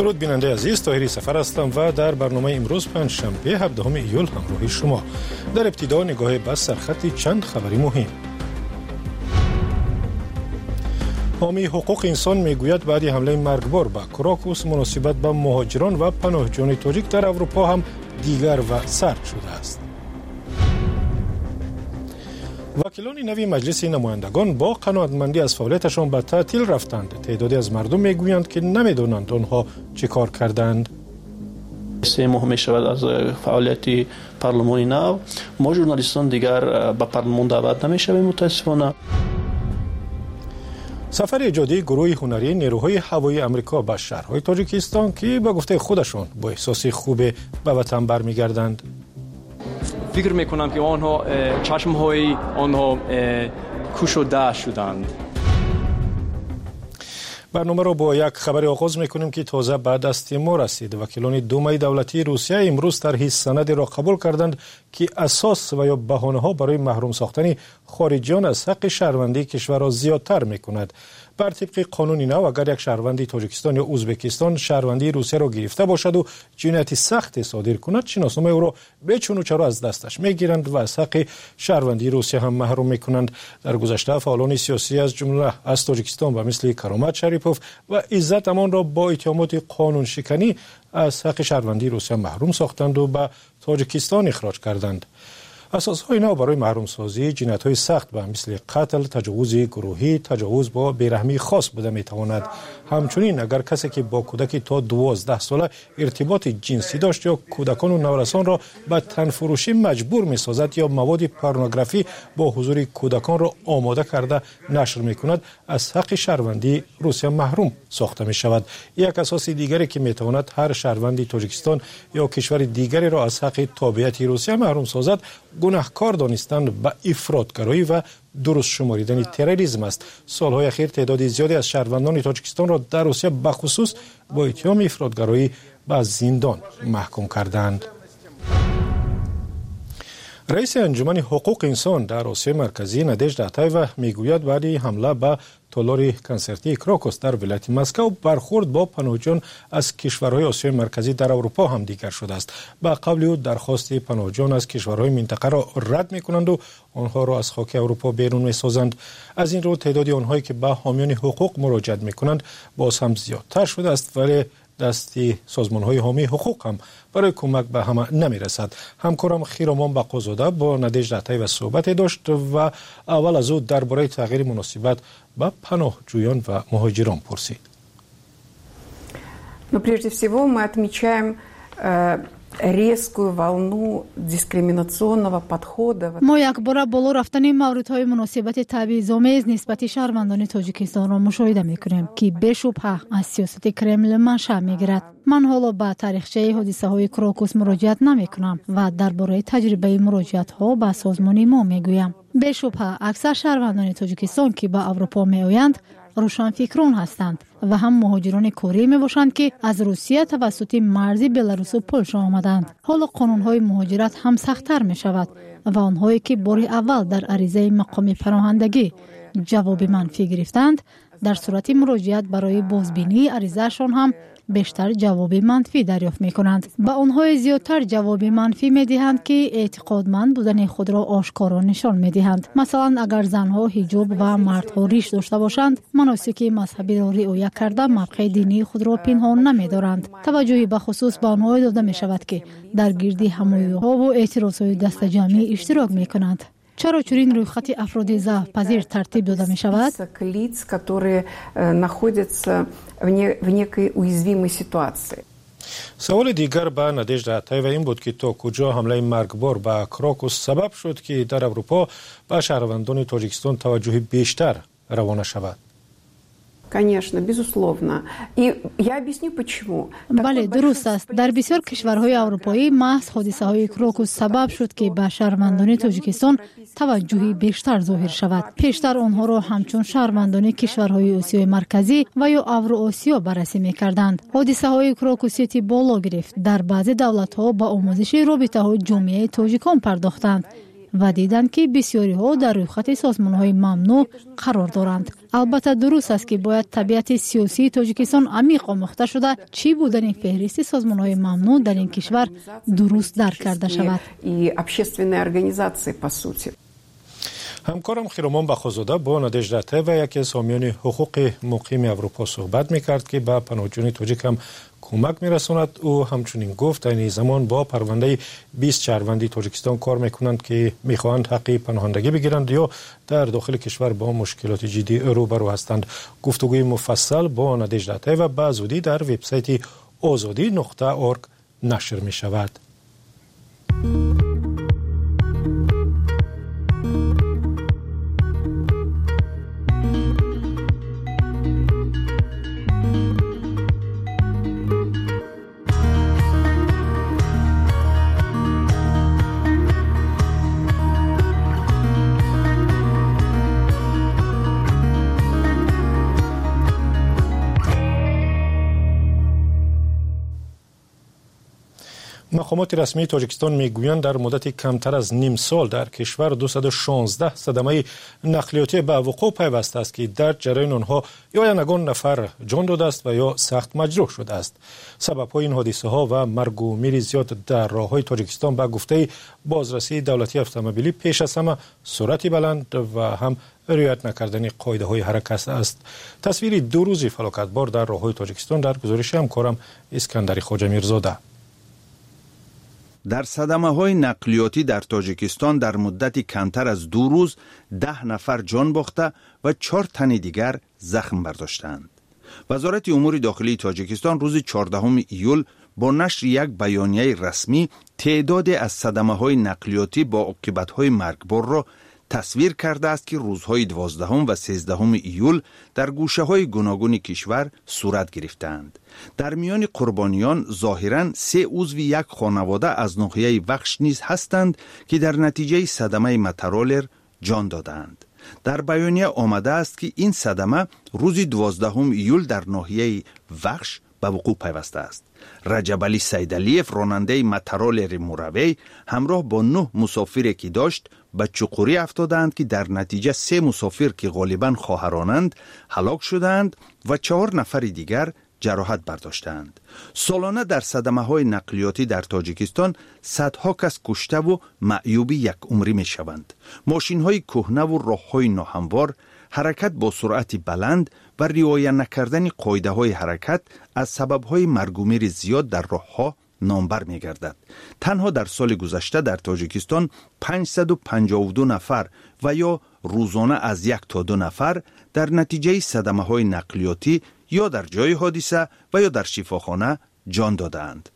درود بیننده عزیز، طاهری سفر هستم و در برنامه امروز پنجشنبه 17 ایول همراه شما. در ابتدا نگاه به سرخط چند خبری مهم. حامی حقوق انسان میگوید بعد حمله مرگبار به کراکوس مناسبت به مهاجران و پناهجویان تاجیک در اروپا هم دیگر و سرد شده است. وکیلان نوی مجلس نمایندگان با قناعتمندی از فعالیتشان به تعطیل رفتند. تعدادی از مردم میگویند که نمیدونند آنها چه کار کردند. سه ماه می شود از فعالیت پارلمانی نو. ما ژورنالیستان دیگر به پارلمان دعوت نمی شویم متاسفانه. سفر ایجادی گروه هنری نیروهای هوایی آمریکا به شهرهای تاجیکستان که به گفته خودشان با احساس خوب به وطن برمیگردند. فکر میکنم که آنها چشمهای آنها کشوده شدند. برنامه را با یک خبر آغاز میکنیم که تازه بعد از ما رسید. وکیلان دومه دولتی روسیه امروز طرح سند را قبول کردند که اساس و یا بهانه ها برای محروم ساختن خارجیان از حق شهروندی کشور را زیادتر میکند. بر طبق قانون نو اگر یک شهروندی تاجیکستان یا ازبکستان شهروندی روسیه را گرفته باشد و جنایت سخت صادر کند، شناسنامه او را به چون و چرا از دستش میگیرند و از حق شهروندی روسیه هم محروم میکنند. در گذشته فعالان سیاسی از جمله از تاجیکستان و مثل کرامت شریپوف و عزت امان را با اتهامات قانون شکنی از حق شهروندی روسیه محروم ساختند و به تاجیکستان اخراج کردند. اساسهای نو برای محروم سازی جنایت‌های سخت به مثل قتل، تجاوز گروهی، تجاوز با بیرحمی خاص بوده میتواند. همچنین اگر کسی که با کودکی تا 12 ساله ارتباط جنسی داشت یا کودکان و نورسان را به تنفروشی مجبور میسازد یا مواد پورنوگرافی با حضور کودکان را آماده کرده نشر میکند، از حق شهروندی روسیه محروم ساخته می شود. یک اساس دیگری که میتواند هر شهروندی تاجیکستان یا کشور دیگری را از حق تابعیت روسیه محروم سازد، گناهکار دانستن به افراطگرایی و درست شماریدن تروریسم است. سالهای اخیر تعداد زیادی از شهروندان تاجیکستان را در روسیه به خصوص با اتهام افراطگرایی به زندان محکوم کردند. رئیس انجمن حقوق انسان در آسیا مرکزی نادژدا آتایوا میگوید بعد حمله به تالار کنسرتی کراکوس در ولایت مسکو برخورد با پناهجویان از کشورهای آسیای مرکزی در اروپا هم دیگر شده است. به قول او درخواست پناهجویان از کشورهای منطقه را رد میکنند و آنها را از خاک اروپا بیرون میسازند. از این رو تعداد آنهایی که به حامیان حقوق مراجعه میکنند باز هم زیادتر شده است، ولی دستی سازمان‌های حامی حقوق هم برای کمک به همه نمی‌رسد. همکارم خیرامان بقازاده با نادژدا آتایوا صحبت داشت و اول از او درباره تغییر مناسبت به پناهجویان و مهاجران پرسید. Но прежде всего мы отмечаем резкую волну дискриминационного подхода. ما یک بار بالا رفتن موردهای مناسبت تبعیض‌آمیز نسبت شهروندان تاجیکستان را مشاهده می‌کنیم که بشبهه از سیاست کرمل منشأ می‌گیرد. من حالا به تاریخچه حادثه‌های کراکوس مراجعت نمی‌کنم و درباره تجربه مراجعت‌ها به سازمان ما می‌گویم. بشبهه اکثر شهروندان تاجیکستان که به اروپا می‌آیند روشنفکران هستند و هم مهاجران کاری می باشند که از روسیه توسط مرز بلاروس و پولشا آمدند. حالا قانون‌های مهاجرت هم سخت‌تر می شود و آنهایی که بار اول در عریضه مقام پناهندگی جواب منفی گرفتند، در صورت مراجعت برای بازبینی عریضه‌شان هم بیشتر جواب منفی دریافت می کنند. به آنهای زیادتر جواب منفی می دهند که اعتقادمند بودن خود را آشکارا نشان می دهند. مثلا اگر زنها حجاب و مردها ریش داشته باشند، مناسک مذهبی را رعایت کرده موقع دینی خود را پنهان نمی دارند. توجهی به خصوص به آنها داده می شود که در گرد همایی‌ها و اعتراضهای دست جمعی اشتراک می کنند. چرا چنین رویخط افراد ضعف پذیر ترتیب داده می شود؟ سوال دیگر به نادژدا آتایوا این بود که تا کجا حمله مرگبار به کراکوس سبب شد که در اروپا به شهروندان تاجیکستان توجه بیشتر روانه شود. Конечно, безусловно. И я объясню почему. بله درست است. در بسیار کشورهای اروپایی محض حادثه‌های کراکوس سبب شد که به شهروندان تاجیکستان توجهی بیشتر ظاهر شود. پیشتر آنها را همچون شهروندان کشورهای آسیای مرکزی و یا اوراسیا بررسی می‌کردند. حادثه‌های کراکوسیتی بالا گرفت. در بعضی دولت‌ها با آموزش رابطه‌های جامعه تاجیکان پرداختند و دیدند که بسیاری ها در رویخط سازمان های ممنوع قرار دارند. البته درست است که باید طبیعت سیاسی تاجیکستان عمیق آموخته شده چی بودن این فهرست سازمان های ممنوع در این کشور درست درک کرده شود. همکارم خیرمان بخوزاده با نادژده طیب یکی از حامیان حقوق مقیم اروپا صحبت میکرد که به پناهجویان تاجیک هم کمک میرساند. او همچنین گفت این زمان با پرونده 20 شهروندی تاجیکستان کار میکنند که میخواهند حق پناهندگی بگیرند یا در داخل کشور با مشکلات جدی روبرو هستند. گفتگوی مفصل با نادژده طیب به زودی در وبسایت azadi.org نشر می شود. مقامات رسمی تاجیکستان میگویند در مدت کمتر از نیم سال در کشور 216 صدمه نقلیاتی به وقوع پیوسته است که در جریان آنها یا یگان نفر جان داده است و یا سخت مجروح شده است. سبب‌های این حادثه ها و مرگ و میر زیاد در راه‌های تاجیکستان به گفته بازرسی دولتی اتومبیلی پیش از همه سرعت بلند و هم رعایت نکردن قاعده‌های حرکت است. تصویر دو روزی فلاکتبار در راه‌های تاجیکستان در گزارش همکارم اسکندری خواجه میرزاده. در صدمه‌های نقلیاتی در تاجیکستان در مدت کمتر از 2 روز 10 نفر جان باخته و 4 تن دیگر زخم برداشتند. وزارت امور داخلی تاجیکستان روز 14 ایول با نشر یک بیانیه رسمی تعداد از صدمه‌های نقلیاتی با عاقبت‌های مرگبار را تصویر کرده است که روزهای 12 و 13 ایول در گوشه‌های گوناگون کشور صورت گرفتند. در میان قربانیان ظاهراً 3 عضو یک خانواده از ناحیه وخش نیز هستند که در نتیجه صدمه مترولر جان دادند. در بیانیه آمده است که این صدمه روز 12 ایول در ناحیه وخش به وقوع پیوسته است. رجب علی سیدعلیف راننده مترولر موروی همراه با 9 مسافری که داشت به چقوری افتادند که در نتیجه 3 مسافر که غالباً خواهرانند هلاک شدند و 4 نفر دیگر جراحت برداشتند. سالانه در صدمه‌های نقلیاتی در تاجیکستان صدها کس کشته و معیوب یک عمری می شوند. ماشین‌های کهنه و راه‌های ناهموار، حرکت با سرعت بلند و رعایت نکردن قاعده‌های حرکت از سبب‌های مرگ و میر زیاد در راه‌ها نامبر می‌گردد. تنها در سال گذشته در تاجیکستان 552 نفر و یا روزانه از 1 تا 2 نفر در نتیجه صدمه‌های نقلیاتی یا در جای حادثه و یا در شفاخانه جان دادند.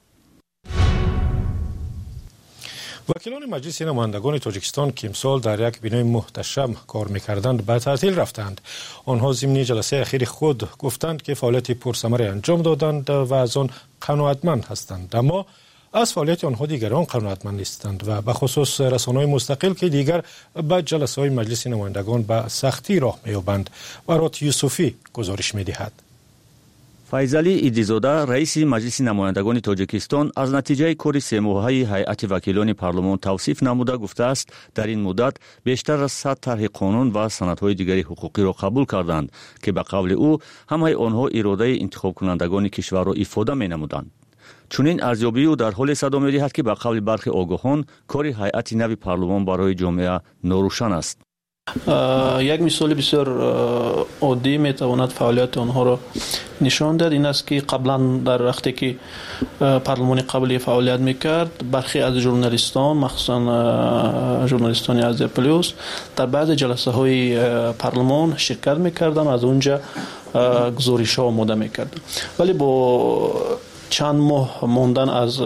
وکیلان مجلس نمایندگان تاجیکستان که امسال در یک بنای محتشم کار می‌کردند به تعطیل رفتند. آنها ضمن جلسه اخیر خود گفتند که فعالیت پرثمر انجام دادند و از آن قناعتمند هستند، اما از فعالیت آنها دیگران قناعتمند نیستند و به خصوص رسانه‌های مستقل که دیگر به جلسه‌های مجلس نمایندگان به سختی راه می‌یابند. برات یوسفی گزارش می‌دهد. فیضعلی ایدریزاده رئیس مجلس نمایندگان تاجیکستان از نتیجه کار 3 ماهه هیئت وکیلان پارلمان توصیف نموده گفته است در این مدت بیشتر از 100 طرح قانون و سندهای دیگری حقوقی را قبول کردند که به قول او همه آنها اراده انتخاب کنندگان کشور را افاده می‌نمودند. چنین ارزیابی او در حال صدا می‌دهد که به قول برخی آگاهان کار هیئت نو پارلمان برای جامعه ناروشن است. یک مثال بسیار عادی میتواند فعالیت آنها را نشان داد. این است که قبلا در وقتی که پارلمان قبلی فعالیت میکرد برخی از ژورنالیستان مخصوصا ژورنالیستان از پلیوس در بعض جلسه های پارلمان شرکت میکردن، از اونجا گزارش ها آماده میکردن، ولی با چند ماه ماندن از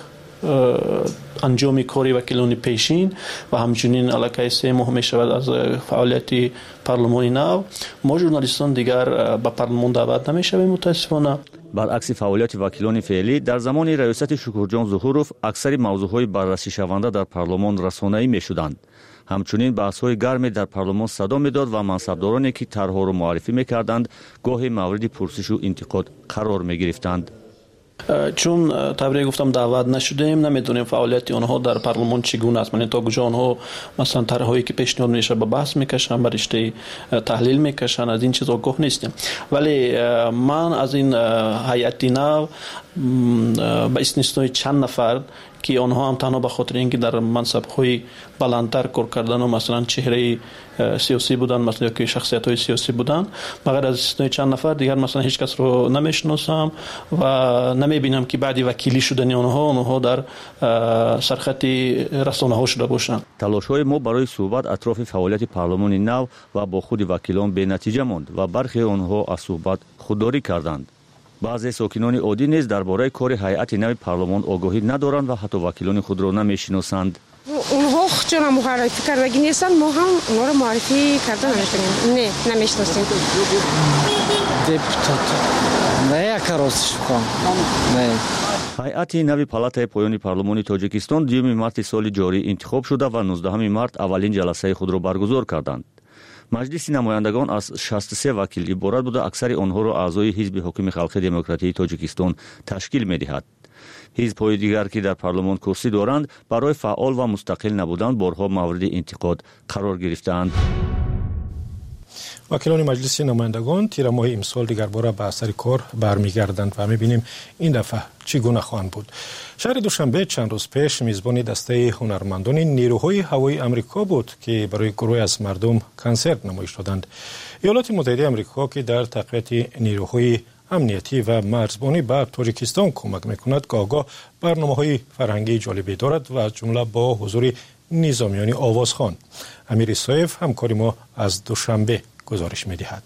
انجام کاری وکیلان پیشین و همچنین علاقه 3 ماه می شود از فعالیت پارلمانی نو، ما ژورنالیستان دیگر به پارلمان دعوت نمی شویم متاسفانه. برعکس فعالیت وکیلان فعلی در زمان ریاست شکرجان ظهوروف اکثر موضوعهای بررسی شونده در پارلمان رسانه‌ای می شدند. همچنین بحث‌های گرمی در پارلمان صدا می‌داد و منصبدارانی که طرح‌ها را معرفی می‌کردند گاهی مورد پرسش و انتقاد قرار می‌گرفتند. چون طبیعی گفتم دعوت نشدیم نمیدونیم فعالیت اونها در پارلمان چگونه است. من تا کجا اونها مثلا طرحهایی که پیشنهاد میشه به بحث میکشن، به رشته تحلیل میکشن، از این چیزا آگاه نیستیم. ولی من از این هیئت نو به استثنای چند نفر که آنها هم تنها به خاطر اینکه در منصب‌های بلندتر کار کردن و مثلا چهره سیاسی بودن، مثلا که شخصیت‌های سیاسی بودن، مگر از استثنای چند نفر دیگر مثلا هیچ کس رو نمیشناسم و نمیبینم که بعدی وکیلی شدن آنها در سرخط رسانه‌ها شده باشند. تلاش‌های ما برای صحبت اطراف فعالیت پارلمان نو و با خود وکیلان به نتیجه ماند و برخی آنها از صحبت خودداری کردند. بعضی ساکنان عادی نیز درباره کار هیئت نو پارلمان آگاهی ندارند و حتی وکیلان خود را نمی‌شناسند. اونها چون معرفی کردگی نیستند، ما هم اونها را معرفی کرده نمی‌تونیم. نه نمی‌شناسیم. депутат. نه کارش کنم. نه. هیئت نو پالاتای پایانی پارلمان تاجیکستان 2 مارس سال جاری انتخاب شده و 19 مارس اولین جلسه خود را برگزار کردند. مجلس نمایندگان از 63 وکیل عبارت بوده، اکثر آنها را اعضای حزب حاکم خلق دموکراتی تاجیکستان تشکیل می‌دهد. حزب‌های دیگر که در پارلمان کرسی دارند برای فعال و مستقل نبودن بارها مورد انتقاد قرار گرفتند. وکیلان مجلس نمایندگان تیر ماه امسال دیگر باره به سر کار برمیگردند و می‌بینیم این دفعه چگونه خواهند بود. شهر دوشنبه چند روز پیش میزبان دسته هنرمندان نیروهای هوایی آمریکا بود که برای گروهی از مردم کنسرت نمایش دادند. ایالات متحده آمریکا که در تقویت نیروهای امنیتی و مرزبانی به تاجیکستان کمک میکند گاهگاه برنامه‌های فرهنگی جالبی دارد و از جمله با حضور نظامیان آوازخوان. امیر سایف همکار ما از دوشنبه گزارش می‌دهد.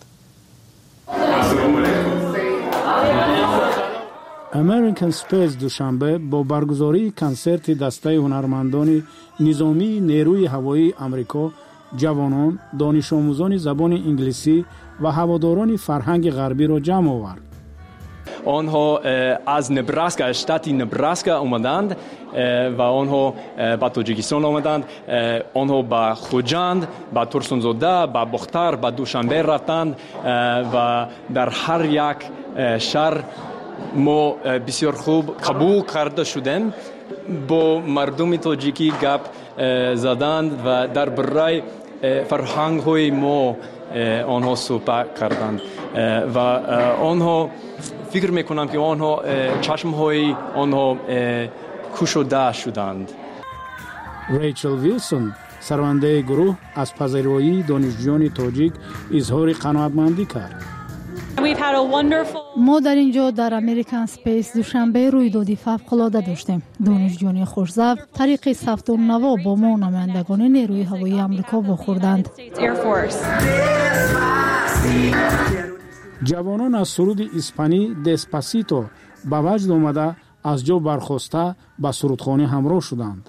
امریکن اسپیس دوشنبه با برگزاری کنسرت دسته هنرمندان نظامی نیروی هوایی آمریکا، جوانان، دانش آموزان زبان انگلیسی و هواداران فرهنگ غربی را جمع آورد. آنها از نبراسکا، شتات نبراسکا آمدند و آنها به تاجیکستان آمدند. آنها به خوجند، به ترسونزاده، به بختر، به دوشنبه رفتند و در هر یک شهر ما بسیار خوب قبول کرده شدیم. با مردم تاجیکی گپ زدند و در برای فرهنگ های ما آنها صحبت کردند و آنها فکر میکنم که آنها چشم های آنها گشوده شدند. ریچل ویلسون سرونده گروه از پذیرایی دانشجویان تاجیک اظهار قناعتمندی کرد. ما در اینجا در امریکن اسپیس دوشنبه رویدادی فوق‌العاده داشتیم. دانشجویان خوش‌ظرف طریق ثبت نوا با ما نمایندگان نیروی هوایی آمریکا واخوردند. جوانان از سرود اسپانی دسپاسیتو به وجد آمده از جا برخاسته به سرودخوانی همراه شدند.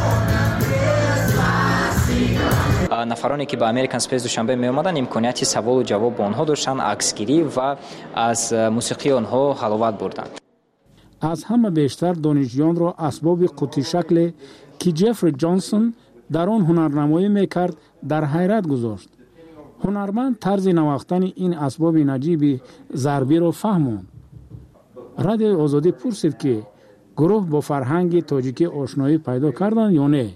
نفرانی که به امریکن اسپیس دوشنبه می آمدند امکانیت سوال و جواب با آنها داشتند، عکسگیری و از موسیقی آنها حلاوت بردند. از همه بیشتر دانشجویان را اسباب قوطی شکل که جفری جانسون در آن هنرنمایی میکرد در حیرت گذاشت. هنرمند طرز نواختن این اسباب نجیب ضربی را فهماند. رادیو آزادی پرسید که گروه با فرهنگ تاجیکی آشنایی پیدا کردند یا نه.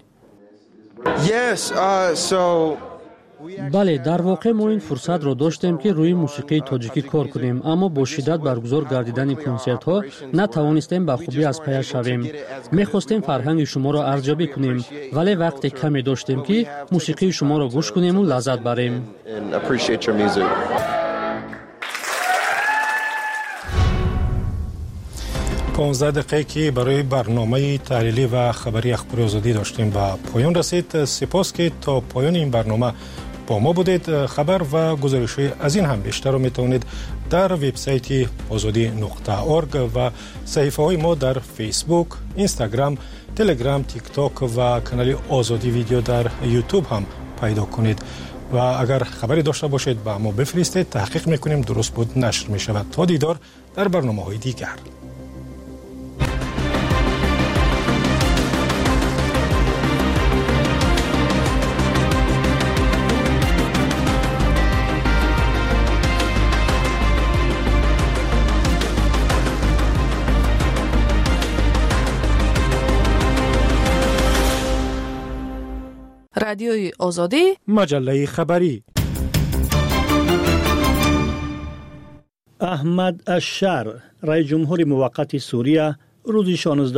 بله، در واقع ما این فرصت را داشتیم که روی موسیقی تاجیکی کار کنیم، اما با شدت برگزار گردیدن کنسرت ها نتوانستیم به خوبی از پی شویم. می‌خواستیم فرهنگ شما را ارزیابی کنیم، ولی وقت کمی داشتیم که موسیقی شما را گوش کنیم و لذت بریم. 15 دقیقه که برای برنامه تحلیلی و خبری اخبار آزادی داشتیم به پایان رسید. سپاس که تا پایان این برنامه با ما بودید. خبر و گزارش‌های از این هم بیشتر رو میتونید در وبسایت azadi.org و صفحه‌های ما در فیسبوک، اینستاگرام، تلگرام، تیک تاک و کانال آزادی ویدیو در یوتیوب هم پیدا کنید. و اگر خبری داشته باشید با ما بفرستید، تحقیق میکنیم درست بود نشر میشود. تا دیدار در برنامه‌های دیگر. رادیوی آزادی، مجله خبری. احمد الشر، رئیس جمهور موقت سوریه، روز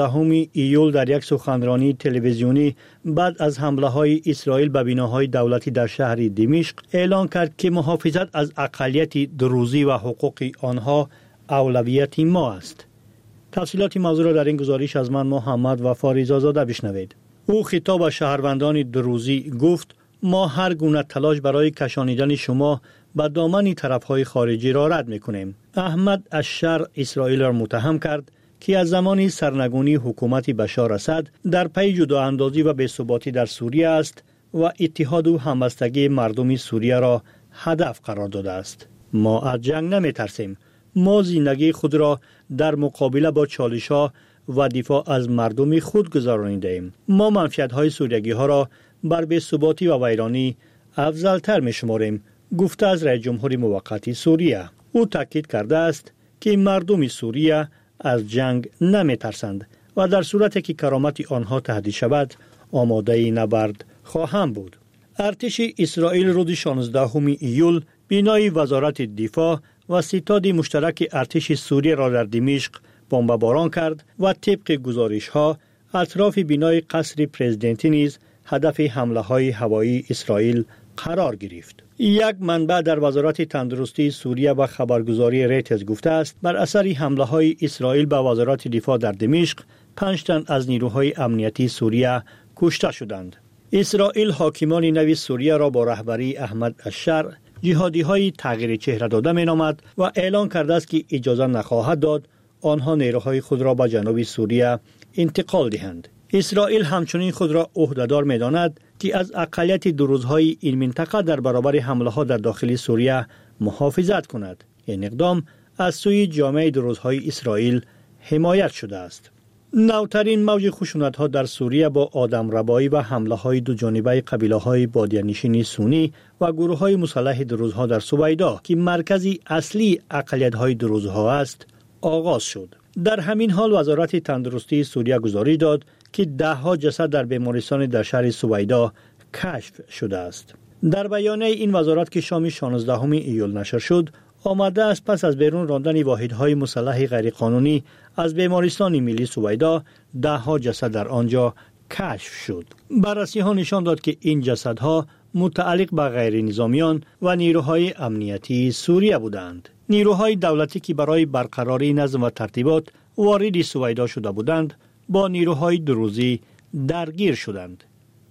16 ایول در یک سخنرانی تلویزیونی بعد از حمله‌های اسرائیل به بناهای دولتی در شهر دمشق اعلان کرد که محافظت از اقلیت دروزی و حقوق آنها اولویت ما است. تفصیلات موضوع را در این گزارش از من محمد وفا رضازاده بشنوید. او خطاب به شهروندان دروزی گفت: ما هر گونه تلاش برای کشانیدن شما به دامن طرف‌های خارجی را رد می‌کنیم. احمد الشر اسرائیل را متهم کرد که از زمان سرنگونی حکومت بشار اسد در پی جدااندازی و بی‌ثباتی در سوریه است و اتحاد و همبستگی مردم سوریه را هدف قرار داده است. ما از جنگ نمی‌ترسیم. ما زندگی خود را در مقابله با چالش‌ها و دفاع از مردم خود گذرانیده‌ایم. ما منفعت‌های سوریگی‌ها را بر بی‌ثباتی و ویرانی افضل‌تر می‌شماریم، گفته از رئیس جمهور موقت سوریه. او تاکید کرده است که مردم سوریه از جنگ نمی‌ترسند و در صورتی که کرامت آنها تهدید شود آماده نبرد خواهند بود. ارتش اسرائیل روز 16 ایول بنای وزارت دفاع و ستاد مشترک ارتش سوریه را در دمشق بمباران کرد و طبق گزارش‌ها اطراف بنای قصر پرزیدنتی نیز هدف حمله‌های هوایی اسرائیل قرار گرفت. یک منبع در وزارت تندرستی سوریه و خبرگزاری ریترز گفته است بر اثر حمله‌های اسرائیل به وزارت دفاع در دمشق 5 تن از نیروهای امنیتی سوریه کشته شدند. اسرائیل حاکمان نو سوریه را با رهبری احمد الشر جهادی‌های تغییر چهره داده می‌نامد و اعلان کرده است که اجازه نخواهد داد آنها نیروهای خود را به جنوب سوریه انتقال دهند. اسرائیل همچنین خود را عهده‌دار می‌داند که از اقلیت دروزهای این منطقه در برابر حمله‌ها در داخل سوریه محافظت کند. این اقدام از سوی جامعه دروزهای اسرائیل حمایت شده است. نوترین موج خشونت‌ها در سوریه با آدمربایی و حمله‌های دو جانبه قبیله‌های بادیه‌نشین سنی و گروه‌های مسلح دروزها در سویدا که مرکزی اصلی اقلیت‌های دروزها است آغاز شد. در همین حال وزارت تندرستی سوریه گزارش داد که 10 جسد در بیمارستان در شهر سویدا کشف شده است. در بیانیه این وزارت که شام 16 ایول نشر شد آمده است پس از بیرون راندن واحدهای مسلح غیرقانونی از بیمارستان ملی سویدا 10 جسد در آنجا کشف شد. بررسی‌ها نشان داد که این جسدها متعلق به غیر نظامیان و نیروهای امنیتی سوریه بودند. نیروهای دولتی که برای برقراری نظم و ترتیبات وارد سویدا شده بودند با نیروهای دروزی درگیر شدند.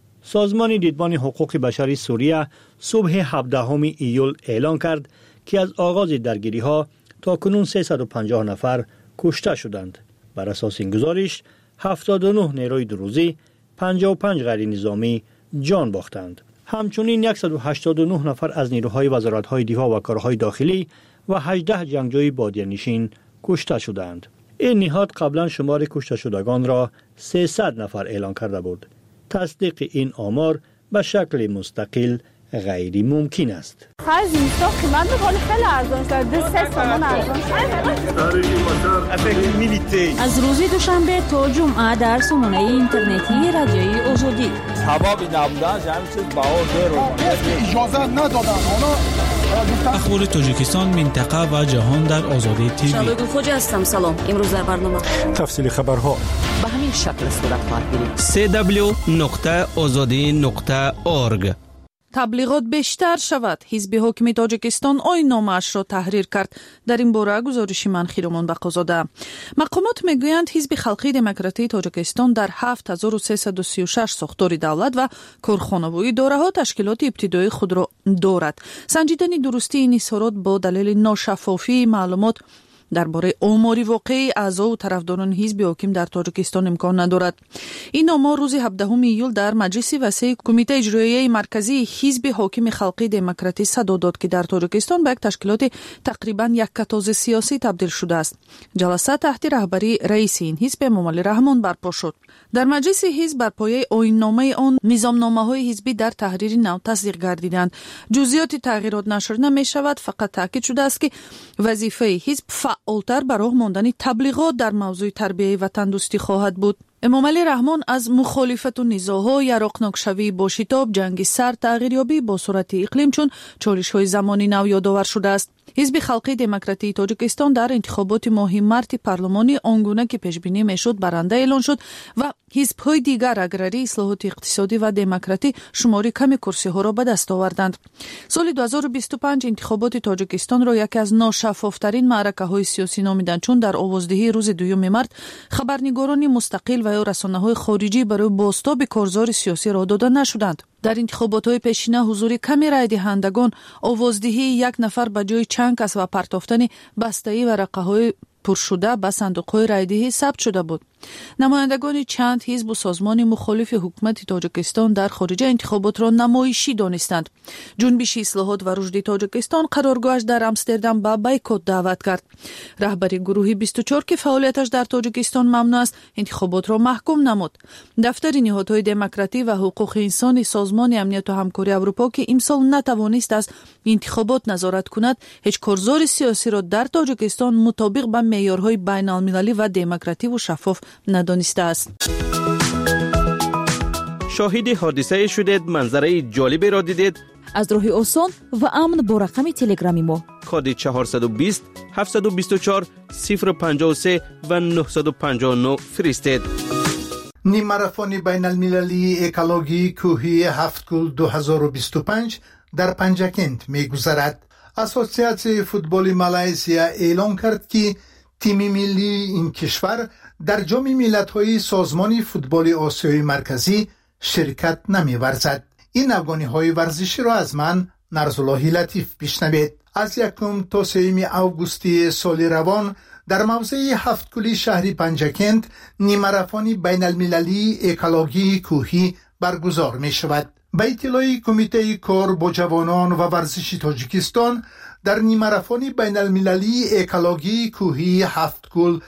سازمان دیدبان حقوق بشر سوریه صبح 17 ایول اعلان کرد که از آغاز درگیری‌ها تا کنون 350 نفر کشته شدند. بر اساس این گزارش 79 نیروی دروزی، 55 غیر نظامی جان باختند. همچنین 189 نفر از نیروهای وزارت‌های دفاع و کارهای داخلی و 18 جنگجوی بادیه‌نشین کشته شدند. این نهاد قبلا شمار کشته شدگان را 300 نفر اعلان کرده بود. تصدیق این آمار به شکل مستقل غیر ممکن است. از روز دوشنبه تا جمعه در سامانه اینترنتی رادیوی آزادی اجازه ندادن اخبار تاجیکستان، منطقه و جهان در آزادی تیوی. شباب خوجا هستم. سلام. امروز در برنامه تفصیل خبرها به همین شکل صورت خواهد گرفت. www.azadi.org. تبلیغات بیشتر شود. حزب حاکم تاجیکستان آیین‌نامه‌اش را تحریر کرد. در این باره گزارش من خیرمان بقازاده. مقامات میگویند حزب خلقی دموکراتی تاجیکستان در 7336 ساختار دولت و کارخانه‌ای داره‌ها تشکیلات ابتدایی خود را دارد. سنجیدن درستی این اظهارات با دلیل ناشفافی معلومات درباره آماری واقعی اعضا و طرفداران حزب حاکم در تاجیکستان امکان ندارد. این آمار روز 17 ایول در مجلس وسیع کمیته اجرایی مرکزی حزب حاکم خلقی دموکراتی صدا داد که در تاجیکستان به یک تشکیلات تقریبا یک کتاز سیاسی تبدیل شده است. جلسه تحت رهبری رئیس این حزب امام علی رحمان برپا شد. در مجلس حزب بر پایه آیین‌نامه آن نظامنامه‌های حزبی در تحریر نو تصدیق گردیدند. جزئیات تغییرات نشر نمی شود، فقط تاکید شده است که وظیفه حزب فعال فعالتر بر راه ماندن تبلیغات در موضوع تربیت و تندرستی خواهد بود. امامعلی رحمان از مخالفت و نزاع‌ها، یراقناکشوی با شتاب، جنگ سر، تغییریابی با صورت اقلیم چون چالش‌های زمانی نو یادآور شده است. حزب خلقی دموکراتی تاجیکستان در انتخابات ماه مارت پارلمانی آنگونه که پیش‌بینی میشد برنده اعلان شد و حزب‌های دیگر اگراری، اصلاحات اقتصادی و دموکراتی شماری کمی کرسی‌ها را به دست آوردند. سال 2025 انتخابات تاجیکستان را یکی از ناشفاف‌ترین معرکه‌های سیاسی نامیدند چون در آوازدهی روز 2 مارت خبرنگاران مستقل و رسانه‌های خارجی برای بازتاب کارزار سیاسی را داده نشدند. در انتخابات‌های پیشینه حضور کمی رای دهندگان، آوازدهی یک نفر به جای چند کس و پرتافتن بسته‌ای ورقه‌های پر شده به صندوق‌های رایدهی ثبت شده بود. نمایندگان چند حزب و سازمان مخالف حکومت تاجیکستان در خارج انتخابات را نمایشی دانستند. جنبش اصلاحات و رشد تاجیکستان قرارگاهش در آمستردام به بایکوت دعوت کرد. رهبر گروه 24 که فعالیتش در تاجیکستان ممنوع است، انتخابات را محکوم نمود. دفتر نهادهای دموکراتی و حقوق انسان سازمان امنیت و همکاری اروپا که امسال نتوانست از انتخابات نظارت کند، هیچ کارزار سیاسی را در تاجیکستان مطابق با معیارهای بین‌المللی و دموکراتی و شفاف ندانسته است. شاهد حادثه شدید، منظره جالبی را دیدید؟ از راه آسان و امن با رقم تلگرامی ما کد 420 724 053 و 959 فرستید. نیم ماراتون بین المللی اکولوژی کوهی 7 گل 2025 در پنجکند می گذرد. اسوسیاسیون فوتبال مالزیا اعلام کرد که تیم ملی این کشور در جام ملت‌های سازمان فوتبال آسیای مرکزی شرکت نمی‌ورزد. این افغانی‌های ورزشی را از من نرزالله لطیف بشنوید. از 1 تا 3 آگوست سال روان در موضع 7 گلی شهر پنجکند نیم ماراتون بین المللی اکولوژی کوهی برگزار می‌شود. به اطلاع کمیته کار با جوانان و ورزش تاجیکستان، در نیم ماراتون بین المللی اکولوژی کوهی 7 گل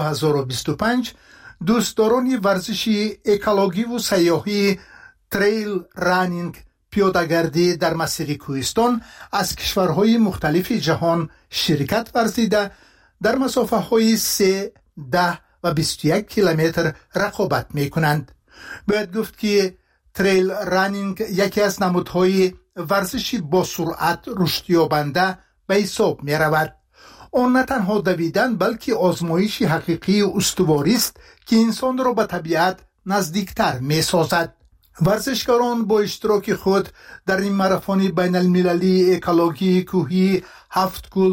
2025 دوستداران ورزش اکولوژی و سیاحی تریل رانینگ پیاده‌گردی در مسیر کوهستان از کشورهای مختلف جهان شرکت ورزیده در مسافه‌های 3, 10 و 21 کیلومتر رقابت می‌کنند. باید گفت که تریل رانینگ یکی از نمودهای ورزش با سرعت رشد یابنده به حساب می رود. آن نه تنها دویدن بلکه آزمایش حقیقی استواری است که انسان را به طبیعت نزدیکتر می سازد. ورزشکاران با اشتراک خود در این ماراتون بین المللی اکولوژی کوهی 7 گل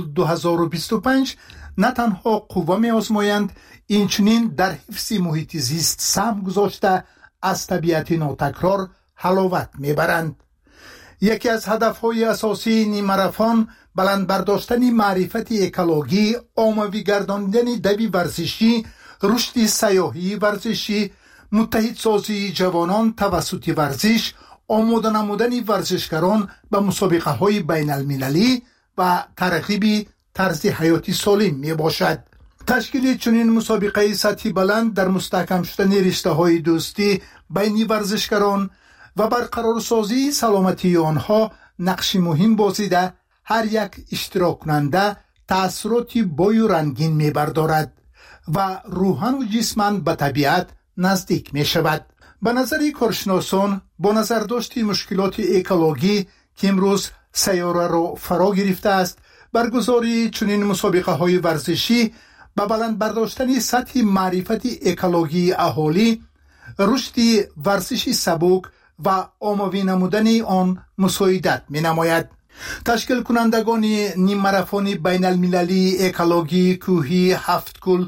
2025 نه تنها قوا می آزمایند، اینچنین در حفظ محیط زیست سهم گذاشته از طبیعت ناتکرار حلاوت می برند. یکی از هدفهای اساسی این ماراتون بلند برداشتن معرفت اکولوژی، عمومی گرداندن دوی ورزشی، رشد سیاحی ورزشی، متحد سازی جوانان توسط ورزش، آماده نمودن ورزشکاران به مسابقه های بین المللی و ترغیب طرز حیاتی سالم می باشد. تشکیل چنین مسابقه سطحی بلند در مستحکم شدن رشته های دوستی بین ورزشکاران و برقرار سازی سلامتی آنها نقش مهم بازیده هر یک اشتراک کننده تأثیراتی بای و رنگین می بردارد و روحاً و جسماً به طبیعت نزدیک می شود. به نظر کارشناسان با نظر داشت مشکلات اکولوژی که امروز سیاره را فرا گرفته است، برگزاری چنین مسابقه های ورزشی با بلند برداشتن سطح معرفت اکولوژی اهالی، رشد ورزش سبک و عمومی نمودن آن مساعدت می نماید. تشکیل کنندگان نیم ماراتون بین المللی اکولوژی کوهی 7 گل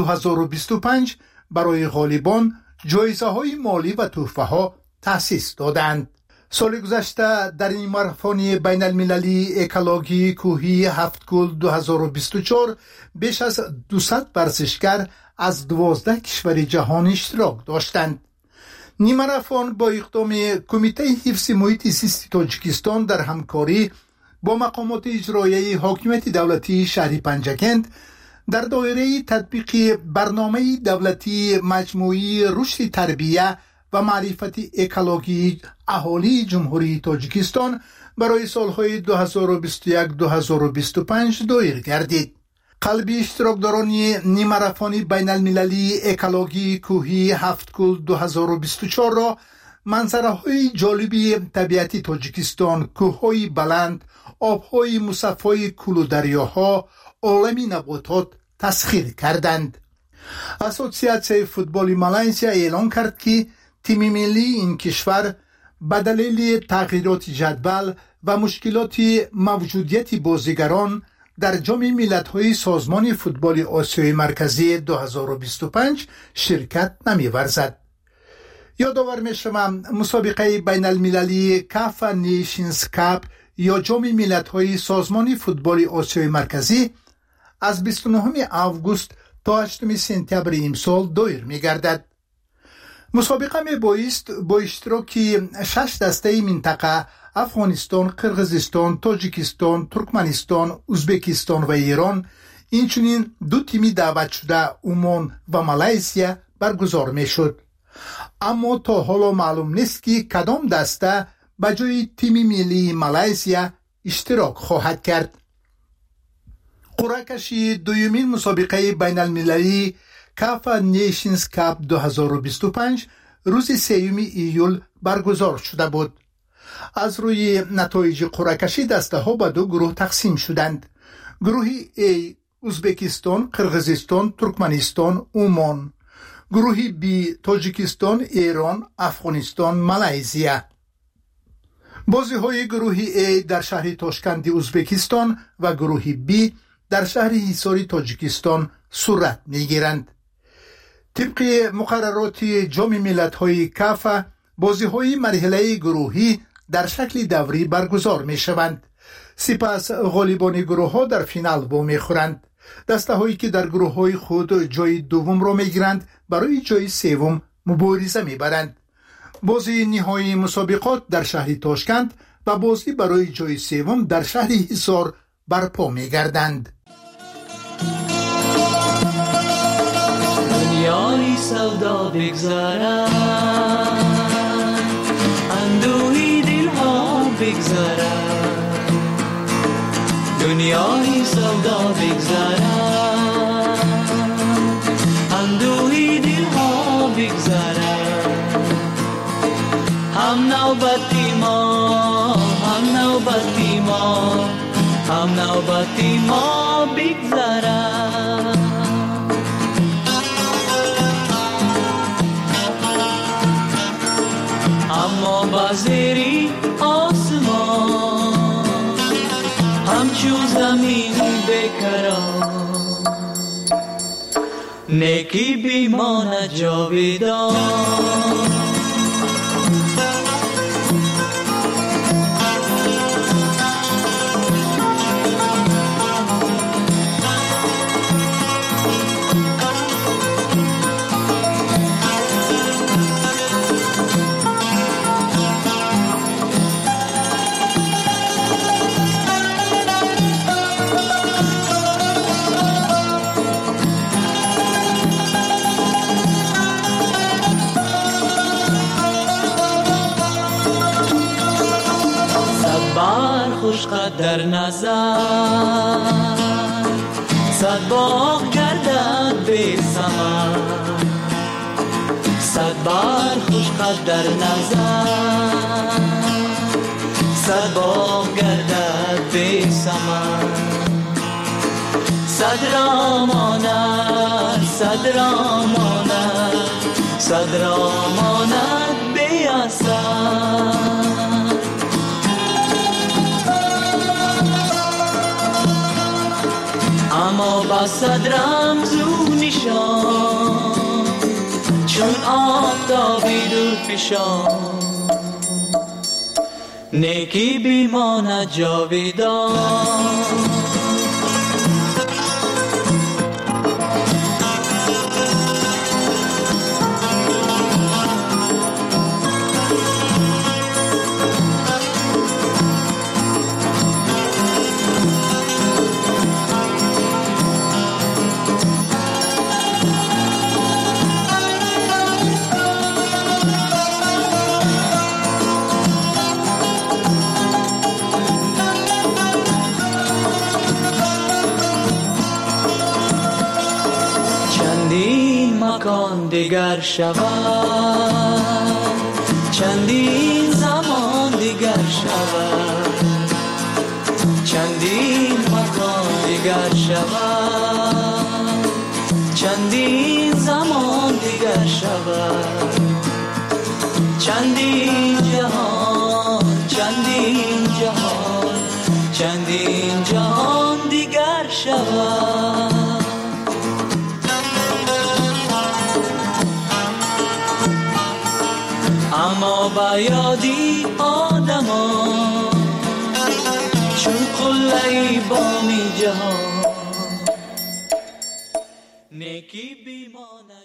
2025 برای غالبان جایزه های مالی و تحفه ها تأسیس دادند. سال گذشته در این ماراتون بین المللی اکولوژی کوهی 7 گل 2024 بیش از 200 ورزشکار از 12 کشور جهان اشتراک داشتند. نیم ماراتون با اقدام کمیته حفظ محیط زیست تاجیکستان در همکاری با مقامات اجرایی حاکمیت دولتی شهر پنجکند در دایره تطبیق برنامه دولتی مجموعی رشد تربیه و معرفت اکولوژی اهالی جمهوری تاجیکستان برای سالهای 2021-2025 دایر گردید. قلبی اشتراکداران نیمه‌ماراتون بین المللی اکولوژی کوهی 7 گل 2024 را منظره‌های جالبی طبیعتی تاجیکستان، کوه‌های بلند، آب‌های مصفای کوه و دریاها، عالم نباتات تسخیر کردند. اسوسیاسیون فوتبال مالزی اعلام کرد که تیم ملی این کشور به دلیل تغییرات جدول و مشکلات موجودیت بازیگران در جام ملت‌های سازمان فوتبال آسیای مرکزی 2025 شرکت نمی‌ورزد. یادآور می‌شوم مسابقه بین المللی کاف نیشنز کاپ یا جام ملت‌های سازمان فوتبال آسیای مرکزی از 29 آگوست تا 8 سپتامبر امسال دایر می‌گردد. مسابقه میبایست با اشتراک 6 دسته منطقه افغانستان، قرغیزستان، تاجیکستان، ترکمنستان، ازبکستان و ایران، اینچنین 2 تیم دعوت شده عمان و مالزیا برگزار میشد. اما تا حالا معلوم نیست که کدام دسته به جای تیم ملی مالزیا اشتراک خواهد کرد. قرعه کشی دومین مسابقه بین المللی کاف نیشنز کاپ 2025 روز 3 ایول برگزار شده بود. از روی نتایج قرعه کشی دسته ها به 2 گروه تقسیم شدند. گروه A ازبکستان، قرغیزستان، ترکمنستان، عمان. گروه B تاجیکستان، ایران، افغانستان، مالزیا. بازی های گروه A در شهر تاشکند ازبکستان و گروه B در شهر حصار تاجیکستان صورت میگیرند. طبق مقررات جام ملت‌های کاف، بازی‌های مرحله گروهی در شکل دوری برگزار می‌شوند. سپس غالبان گروه‌ها در فینال با می‌خورند. دسته‌هایی که در گروه‌های خود جای دوم را می‌گیرند برای جای سوم مبارزه می‌برند. بازی نهایی مسابقات در شهر تاشکند و بازی برای جای سوم در شهر حصار برپا می‌گردند. دنیای سودا بگذارد، اندوهی دلها بگذارد. دنیای سودا بگذارد، اندوهی دلها بگذارد. هم نوبتی ما، هم نوبتی ما، هم نوبتی ما بگذارد. اما بازیری آسمان همچون زمین بکران، نیکی بیماند جاویدان. در نظر صد باغ گردد بی ثمر، صد بار خوش قد در نظر، صد باغ گردد بی ثمر. صد را ماند، صد را ماند، صد را ماند بی اثر. اما با صد رمز و نشان چون آفتابی دور فشان، نیکی بیماند جاویدان. دیگر شود چندین زمان دیگر شود چندین مکان دیگر شود چندین زمان دیگر شود چندین جهان چندین جهان چندین جهان دیگر شود اما با یادی آدمان چون قلعی بامی جهان نیکی بیماند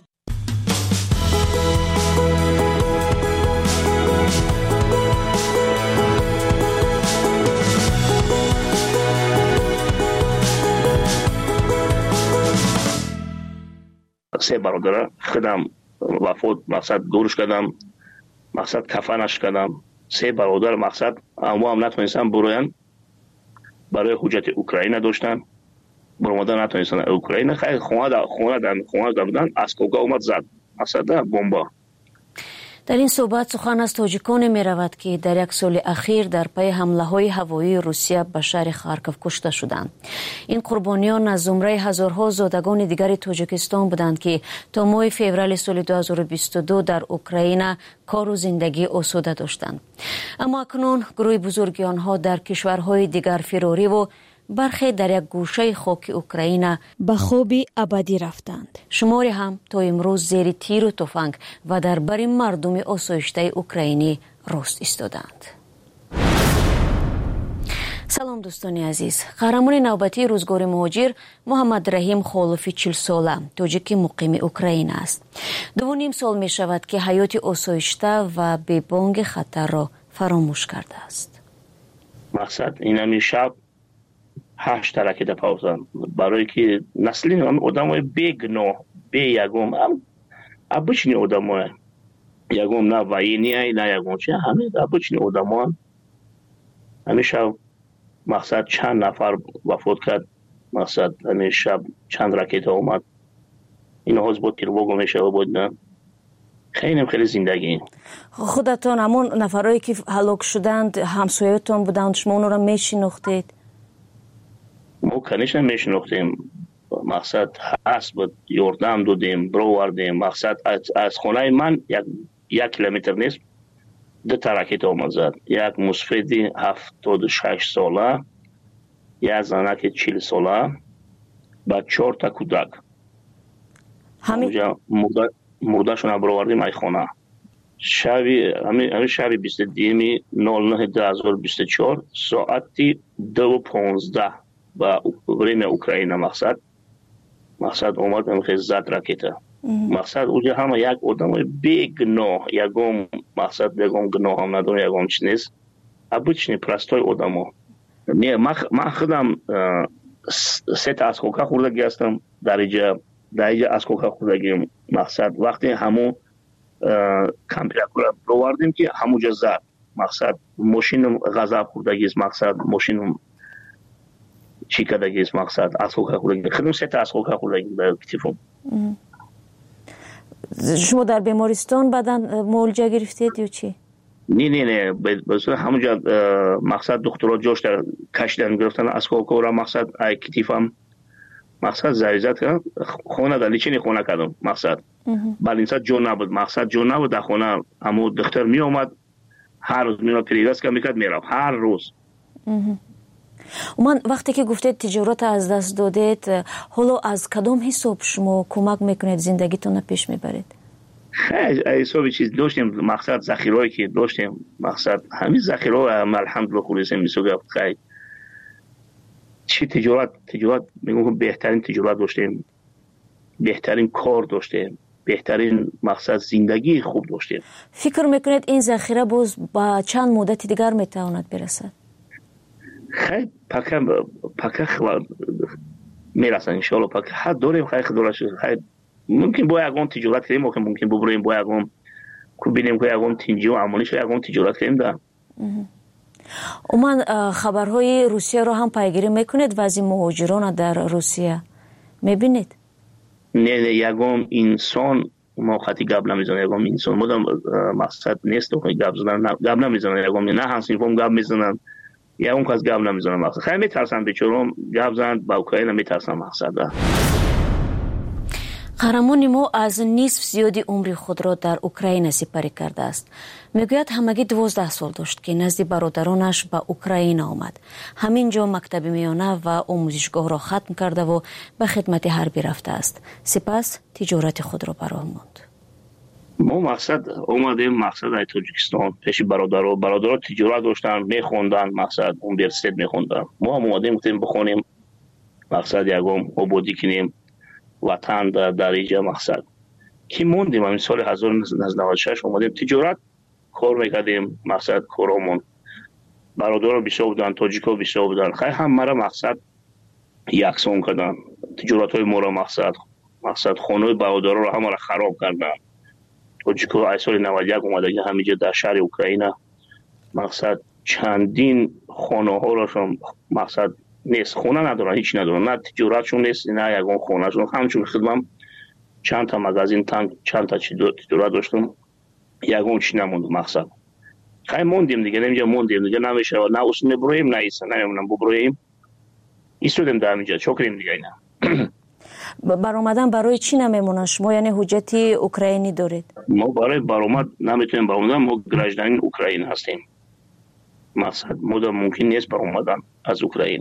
سه برادر خودم وفات مقصد دورش کردم مقصد کفنش کردم سه برادر مقصد اما هم نتونستن بروین برای حجت اوکراین داشتن برمادن نتونستن اوکراین خیلی خونه دادن از کوگا اومد زد مقصد بمبا. در این صحبت سخن از تاجیکان می رود که در یک سال اخیر در پی حمله های هوایی روسیه به شهر خارکوف کشته شدند. این قربانیان از زمره هزارها زادگان دیگر تاجیکستان بودند که تا ماه فوریه سال 2022 در اوکراین کار و زندگی آسوده داشتند. اما اکنون گروه بزرگی آنها در کشورهای دیگر فراری و برخی در یک گوشه خاک اوکراین به خوابی ابدی رفتند. شماری هم تا امروز زیر تیر و تفنگ و در بر مردم آسایشته اوکراینی راست ایستادند. سلام دوستان عزیز. قهرمان نوبتی روزگار مهاجر محمد رحیم خالفی 40 ساله تاجیک مقیم اوکراین است. 2.5 سال می شود که حیات آسایشته و بی بانگ خطر را فراموش کرده است. مقصد این همی شب 8 رکت پاوزن برای که نسلی آدم های بگناه بی یگم هم ابچنی آدم های یگم نه وینی های نه یگم چه همه ابچنی آدم های همیشه مقصد چند نفر وفات کرد مقصد همیشه شب چند رکت اومد این هاز بود تیرواگو میشه بودن خیلی زندگی. خودتان همون نفرهایی که هلاک شدند همسایتون بودند شما اون را میشناختید؟ ما کنیش نمیشناختیم مقصد هست بود یاردم دادیم برو وردیم مقصد از خانه من 1 کیلومتر نیست 2 رکت آمد زد یک مسفیدی 76 ساله یک زنک 40 ساله با 4 تا کودک همینجا مرده شون برو وردیم ای خانه همین شبی 22/09/2024 ساعتی 2:15 با بریم اوکراین مقصد اومد هم خیلی زد رکته مقصد اونجا همه یک آدم بگناه یکم مقصد یکم گناه هم نداره یکم چی نیست ابچنی پرستای آدم ها من خودم 3 تا از کوکا خوردگی هستم در اینجا از کوکا خوردگی مقصد وقتی همون کمپیراتور رو وردیم که همونجا زد مقصد ماشین غذا خوردگی است مقصد ماشین چی کردگی است مقصد از کوکا خوردگی خودم 3 تا از کوکا خوردگی در کتفم. شما در بیمارستان بعدن معالجه گرفتید یا چی؟ نه بس همونجا مقصد دکترها جوش در کشیدن گرفتن از کوکا را مقصد ای کتفم مقصد زریزت کردم خونه در لیچینی خونه کردم مقصد بل اینسا جو نبود مقصد جو نبود در خونه همون دختر می آمد هر روز می آمد پریدست که میکرد میرفت هر روز. من وقتی که گفتید تجارت از دست دادید حالا از کدام حساب شما کمک میکنید زندگیتون پیش میبرید؟ خیلی حساب چیز داشتیم مقصد ذخیرهایی که داشتیم مقصد همین ذخیره الحمدلله خوریسیم میسوگه خیلی چی تجارت میگم بهترین تجارت داشتیم بهترین کار داشتیم بهترین مقصد زندگی خوب داشتیم. فکر میکنید این ذخیره باز با چند مدت دیگر میتواند برسد؟ خیلی پکه میرسن انشالله پکه حد داریم خیلی ممکن با یکم تجارت کنیم ممکن ببریم با یکم ببینیم که یکم تنجی و عمالیش یکم تجارت کنیم در من خبرهای روسیه رو هم پیگیری میکنید وضع مهاجران در روسیه میبینید؟ نه یکم انسان ما خاطی گاب نمیزنه یکم انسان مودم مقصد نیست تو گاب زدن گاب نمیزنه یکم نه هم سیفم گاب میزنن یا اون کس گاب نمیزنه مقصد خیلی میترسم بیچارم گاب زدن با اوکراین میترسم مقصد قهرمان ما از نصف زیادی عمر خود را در اوکراین سپری کرده است. میگوید همگی 12 سال داشت که نزد برادرانش به اوکراین آمد. همینجا مکتب میانه و آموزشگاه را ختم کرده و به خدمت حربی رفته است. سپس تجارت خود را براه ماند. ما مقصد اومدیم مقصد ای تاجیکستان پیش برادرها تجارت داشتن میخوندن مقصد یونیورسیته میخوندن ما هم اومدیم گفتیم بخونیم مقصد یکم آبادی کنیم وطن در اینجا مقصد که موندیم همین سال 1996 اومدیم تجارت کار میکردیم مقصد کارامون برادرها بیشتر بودن تاجیکا بیشتر بودن خیلی هم مرا مقصد یکسان کردن تجارت های ما را مقصد خانه برادرها را همه را خراب کردن تاجیکا ای سال 91 اومده که همینجا در شهر اوکراین مقصد چندین خانه ها را مقصد نیست خونه ندارن هیچ ندارن نه تجارتشون نیست نه یگان خونهشون همچون خدمم چند تا مغازین چند تا تجارت داشتم یگان چی نموند مقصد خیلی موندیم دیگه نمیجا موندیم دیگه نمیشه نه اصلا ببرویم نه ایسا نمیمونم ببرویم ایستودیم در اینجا چکریم دیگه اینا برآمدن برای چی نمیمونن شما یعنی حجت اوکراینی دارید ما برای برآمد نمیتونیم برآمدن ما گراجدان اوکراین هستیم مقصد ممکن نیست برآمدن از اوکراین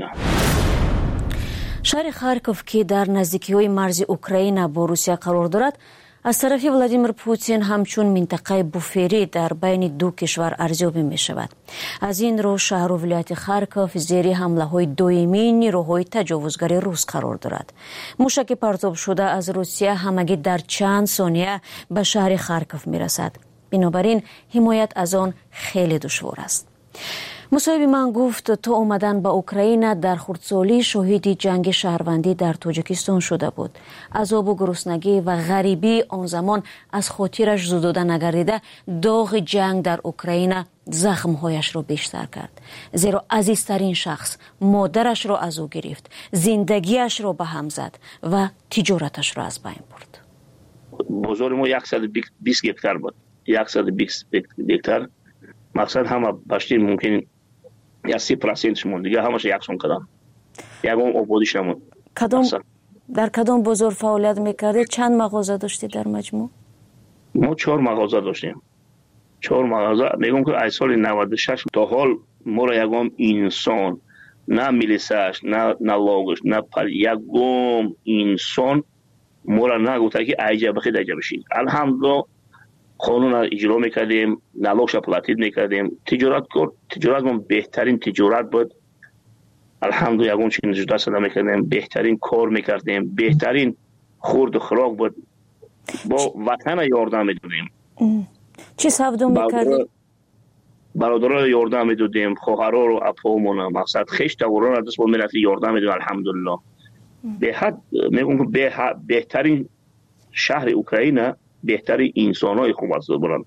شهر خارکوف که در نزدیکی‌های مرز اوکراین با روسیه قرار دارد از طرف ولادیمیر پوتین همچون منطقه بوفری در بین دو کشور ارزیابی می شود. از این رو شهر و ولایت خارکوف زیر حمله های دائمی نیروهای تجاوزگر روس قرار دارد. موشک پرتاب شده از روسیه همگی در چند ثانیه به شهر خارکوف می رسد. بنابراین حمایت از آن خیلی دشوار است. مصاحب من گفت تا اومدن به اوکراین در خردسالی شاهد جنگ شهروندی در تاجیکستان شده بود. عذاب و گرسنگی و غریبی آن زمان از خاطرش زدوده نگردیده داغ جنگ در اوکراین زخمهایش را بیشتر کرد. زیرا عزیزترین شخص مادرش را از او گرفت، زندگیش را به هم زد و تجارتش را از بین برد. بزرگ ما 120 هکتار بود. 120 هکتار مقصد همه پشتی ممکن یا 30% مون دیگه همش یکسان کردن یکم آبادیش نمون در کدام بازار فعالیت میکردید چند مغازه داشتید در مجموع ما 4 مغازه داشتیم 4 مغازه میگم که از سال 96 تا حال ما را یکم انسان نه میلیساش نه لاگش نه یکم انسان ما را نگفت که ایجا بخید ایجا بشید الحمدلله قانون را اجرا میکردیم نالوگش را پلاتید میکردیم تجارت ما بهترین تجارت بود الحمدلله یکون چین جدا صدا میکردیم بهترین کار میکردیم بهترین خورد و خوراک بود با وطن یاردم میدادیم چی سبدو میکردیم؟ برادرها یاردم میدادیم خواهرها رو اپامون مقصد خیش دوران را دست با ملتی یاردم میدادیم الحمدلله به حد میگم که بهترین شهر اوکراین بهترین انسان‌های خوب است برن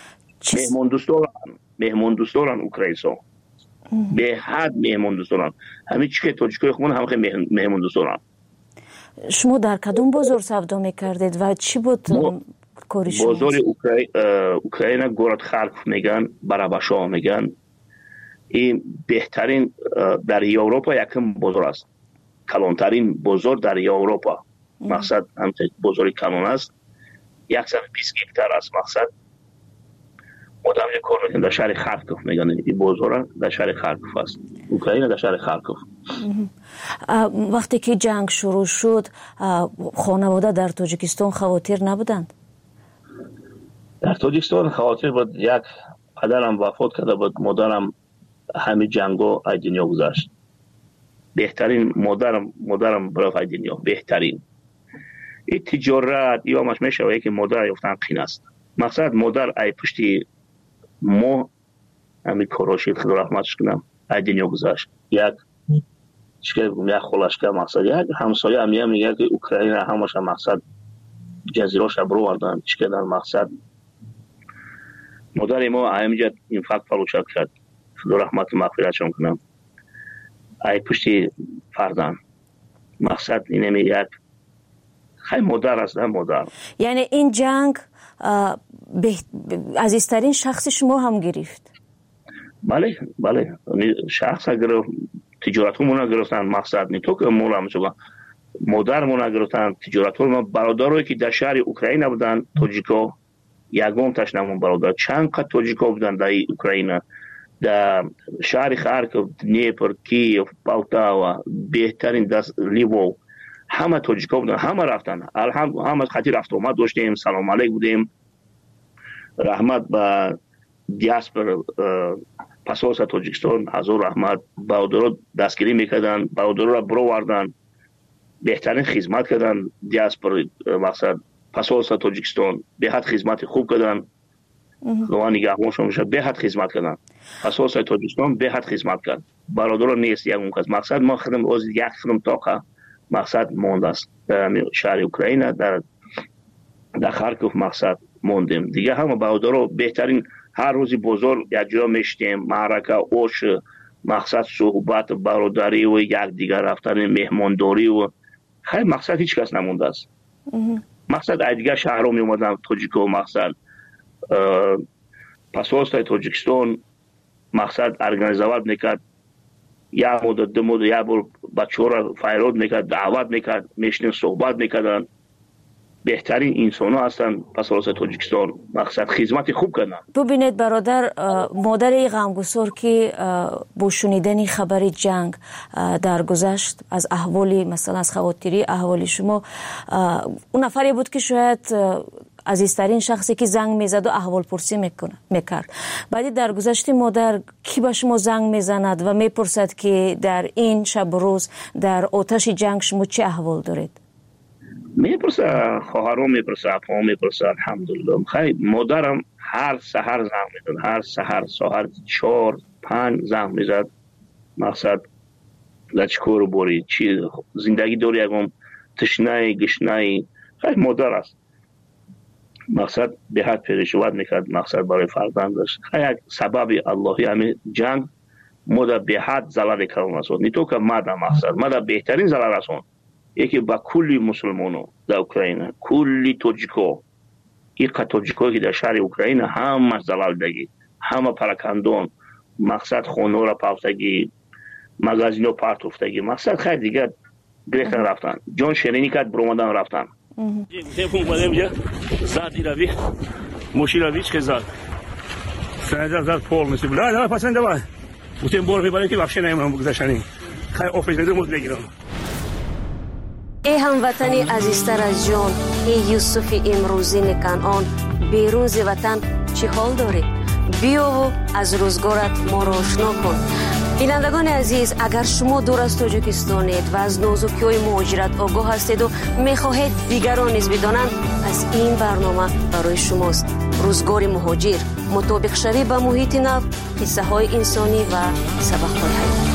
مهمان دوستان اوکراینسا به حد مهمان دوستان همین چیه تاجیکای خودمون هم خیلی مهمان دوستان شما در کدوم بازار سودا میکردید و چی بود کاری شما بازار اوکراین گورد خارکوف میگن براباشا میگن این بهترین در اروپا یکم بازار است کلانترین بازار در اروپا مقصد هم بازار کلان است 120 هکتار است مقصد مدام یک کار میکنم در شهر خارکوف میگن این بازار در شهر خارکوف است اوکراین در شهر خارکوف وقتی که جنگ شروع شد خانواده در تاجیکستان خواطر نبودند در تاجیکستان خواطر بود یک پدرم وفات کرده بود مادرم همه جنگو از دنیا گذشت بهترین مادرم برای دنیا بهترین این تجارت یا همش میشه که مادر یفتن قین است مقصد مادر ای پشتی ما همین کاراشید خدا رحمتش کنم ای دنیا گذاشت یک خلاش که مقصد یک همسایه هم میگه که اوکراین همش مقصد جزیراش برو وردن چکه در مقصد مادر ما همینجا این فقط فروشت کرد خدا رحمت مغفرتش کنم ای پشتی فردان مقصد اینه یک خیلی مادر است، مادر. یعنی این جنگ عزیزترین شخص شما هم گرفت؟ بله شخص گرفت، تجارتمون گرفتن. مقصد نی تو که مولا میشوگا مادرمون گرفتن، تجارتمون. برادرایی که در شهر اوکراین بودن توجیکا، یگم تشنمون برادر چند قد توجیکا بودن در اوکراین، در شهر خارکوف، دنیپر، کیف، پولتاوا، بهترین دست لیوو، همه توجیکا بودن، همه رفتن. همه خطی رفت اومد داشتیم، سلام علیک بودیم. رحمت با دیاسپر پاسپورت تاجیکستان، حضور رحمت، برادرها دستگیری میکردن، برادرها را برآوردن، بهترین خدمت کردن. دیاسپر مقصد پاسپورت تاجیکستان به حد خدمت خوب کردن. روانی نگهبانشون میشه به حد خدمت کردن. پاسپورت تاجیکستان به حد خدمت کرد. برادرها نیست یک اون مقصد ما خدم از یک خدم تاقه مقصد مونده است در شهر اوکراین، در خارکوف مقصد موندیم دیگه. همه برادرها بهترین هر روزی بزرگ یک جا میشتیم، معرکه اوش مقصد صحبت برادری و یک دیگر رفتن مهمانداری و خیلی مقصد هیچ کس نمونده است. مقصد دیگر شهر می اومدن توجیکو، مقصد پاسپورت تاجیکستان مقصد ارگانیزواد میکرد، یا مدت دو مدت یا بار بچه را فیرود میکرد، دعوت میکرد، میشنیم صحبت میکردن. بهترین انسان ها هستن پاسپورت تاجیکستان، مقصد خدمت خوب کردن. ببینید برادر، مادر غمگسار که با شنیدن خبر جنگ در گذشت از احوالی، مثلا از خواطری احوالی شما، اون نفری بود که شاید عزیزترین شخصی که زنگ میزد و احوال پرسی میکرد. بعدی در گذشت مادر کی به شما زنگ میزند و میپرسد که در این شب و روز در آتش جنگ شما چه احوال دارید؟ میپرسه، خواهرام میپرسه، اپام میپرسه. الحمدلله خیلی مادرم هر سحر زنگ میزد، هر سحر ساعت 4-5 زنگ میزد. مقصد لچکور بوری چی زندگی داری، یکم تشنه گشنه. خیلی مادر است، مقصد به حد پریشان میکرد، مقصد برای فرزندش. خیلی سبب اللهی همین جنگ مادر به حد ضرر کردن است. نه تو که مادر مقصد بهترین ضرر است یکی با کلی مسلمانو در اوکراین، کلی توجیکو، این توجیکو که در شهر اوکراین همه زلال دگی، همه پراکندون، مقصد خونه را پافتگی، مغازینو پارت افتگی. مقصد خیلی دیگر گریختن رفتن، جان شیرینی کرد برومدن رفتن. تلفون بدم جا زادی روی موشی روی چه زاد سنجا زاد پول نسیب لا پسند دوای بودیم بور میبریم که بخش نمیمونم بگذاشتنی خیلی آفیس میدم مود بگیرم. ای هموطنی عزیزتر از جان، ای یوسف امروزی کنعان، بیرون ز وطن چه حال داری؟ بیا و از روزگارت ما را آشنا کن. بینندگان عزیز، اگر شما دور از تاجیکستانید و از نازکی‌های مهاجرت آگاه هستید و می‌خواهید دیگران نیز بدانند، پس این برنامه برای شماست. روزگار مهاجر، مطابق شوی با محیط نو، قصه‌های انسانی و سبق‌های حیاتی.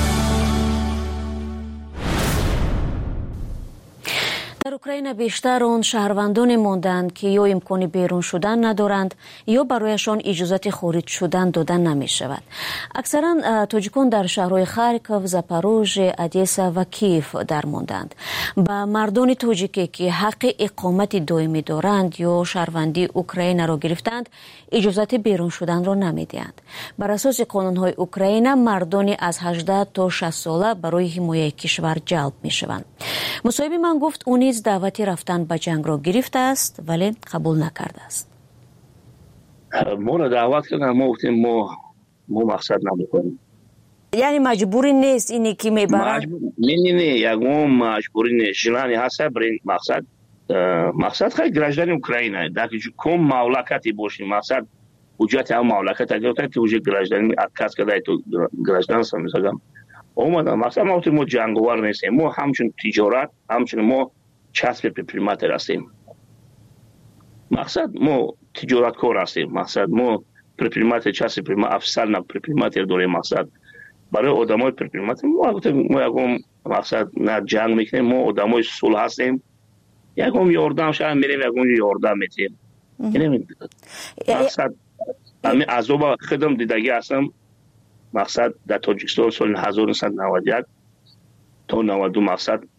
در اوکراین بیشتر آن شهروندان ماندند که یا امکان بیرون شدن ندارند یا برایشان اجازه خارج شدن دادن نمی شود. اکثرا تاجیکان در شهرهای خارکوف، زاپاروژ، ادیسا و کیف در ماندند. با مردان تاجیکی که حق اقامت دائمی دارند یا شهروندی اوکراین را گرفتند، اجازه بیرون شدن را نمیدهند. بر اساس قانون‌های اوکراین، مردان از 18 تا 60 ساله برای حمایت کشور جلب می شوند. مصاحب من گفت او نیز دعوتی رفتن به جنگ را گرفته است ولی قبول نکرده است. ما را دعوت کردن، ما گفتیم ما مقصد نمیکنیم. یعنی مجبوری نیست اینی که میبرن؟ نه یکم مجبوری نیست. جلانی هست برای مقصد خیلی گرجدن اوکراینه در که کم مملکتی باشیم. مقصد حجت هم مملکت اگر که وجه گرجدن کس کدای تو گرجدن سمیزگم اومدن. مقصد ما جنگوار نیستیم، ما همچون تجارت، همچون ما چسب پریمات هستیم. مقصد ما تجارت کار هستیم. مقصد ما پریمات چسب پریمات افسر نه پریمات داریم. مقصد برای آدمای پریمات ما یکم مقصد نه جنگ میکنیم، ما آدمای صلح هستیم. یکم یاردم شاید میریم، یکم یاردم میتیم. یعنی مقصد همین عذاب خدم دیدگی هستم. مقصد در تاجیکستان سال 1991 تا 92 مقصد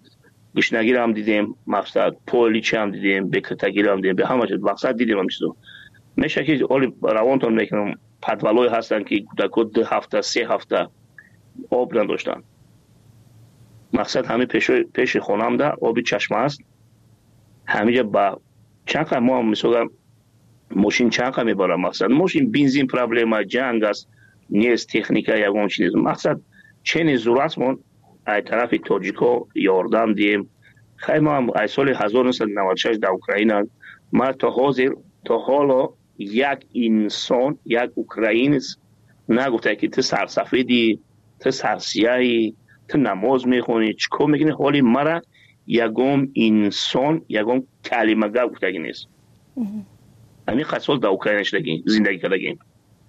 گشنگی هم دیدیم، مقصد پولیچ هم دیدیم، بکرتگی هم دیدیم، به همه جد مقصد دیدیم همیشه. میشه که اولی روانتون میکنم پدوالای هستن که کودکو 2 هفته 3 هفته آب نداشتن. مقصد همه پیش خونم ده آبی چشمه است. همینجا با چند ما مثلا ماشین چند میبره، مقصد ماشین بنزین پرابلم جنگ است، نیست تکنیکا یگون چیز. مقصد چنین ضرورتمون ای طرف تاجیکا یاردم دیم. خیلی ما هم ای سال 1996 در اوکراین ما تا حالا یک انسان، یک اوکراینیس نگفته که تو سرسفیدی، تو سرسیایی، تو نماز میخونی، چیکار میکنی، حالی مرا یگم انسان یگم کلمه گفته نیست. همین قصول در اوکراین زندگی کردیم.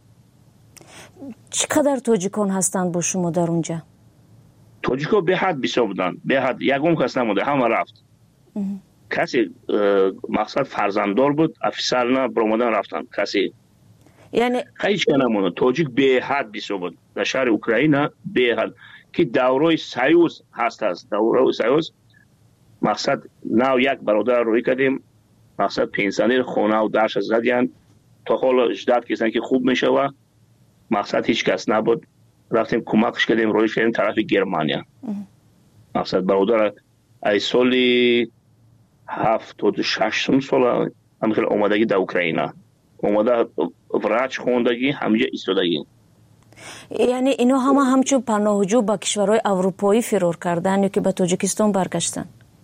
چقدر تاجیکان هستند با شما در اونجا؟ تاجیکا به حد بسیار بودن، به حد یگم کس نموده، همه رفت. کسی مقصد فرزنددار بود، افسر نه برآمدن رفتن، کسی یعنی هیچ نمونه. تاجیک به حد بسیار بود در شهر اوکراین، به حد که دورای سایوز هست. دورای سایوز مقصد نو یک برادر روی کردیم، مقصد پنسیونر خونه و درش زدیان تا حالا 18 کسان که خوب میشه و مقصد هیچ کس نبود. رفتیم کمکش کردیم، روی کردیم طرف گرمانیا. مقصد برادر ای سالی 76 سال همخیل اومدگی در اوکراین اومده، وراج خوندگی همینجا ایستادگی. یعنی اینا همچون پناهجو با کشورهای اروپایی فرار کردن یا که به تاجیکستان برگشتن؟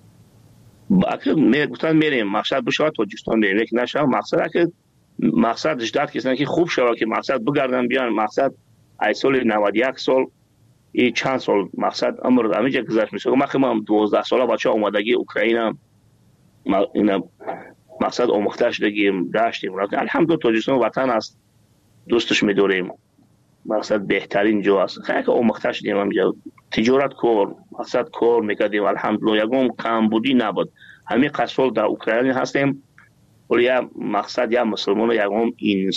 گفتن میریم مقصد بشه تاجیکستان بریم، یک نشه مقصد 18 کسانی که خوب شده که مقصد بگردن بیان. مقصد ای سال 91 سال ای چند سال مقصد عمر همینجا گذشت میشه. ما 12 ساله بچه اومدگی اوکراین اینا مقصد آموختش دگیم داشتیم. الحمدلله تاجیکستان وطن است، دوستش میداریم، مقصد بهترین جا است. خیلی که آموختش دیم همینجا تجارت کار مقصد کار میکردیم. الحمدلله یگم کمبودی نبود. همین قصول در اوکراین هستیم، ولی مقصد یا مسلمان یگم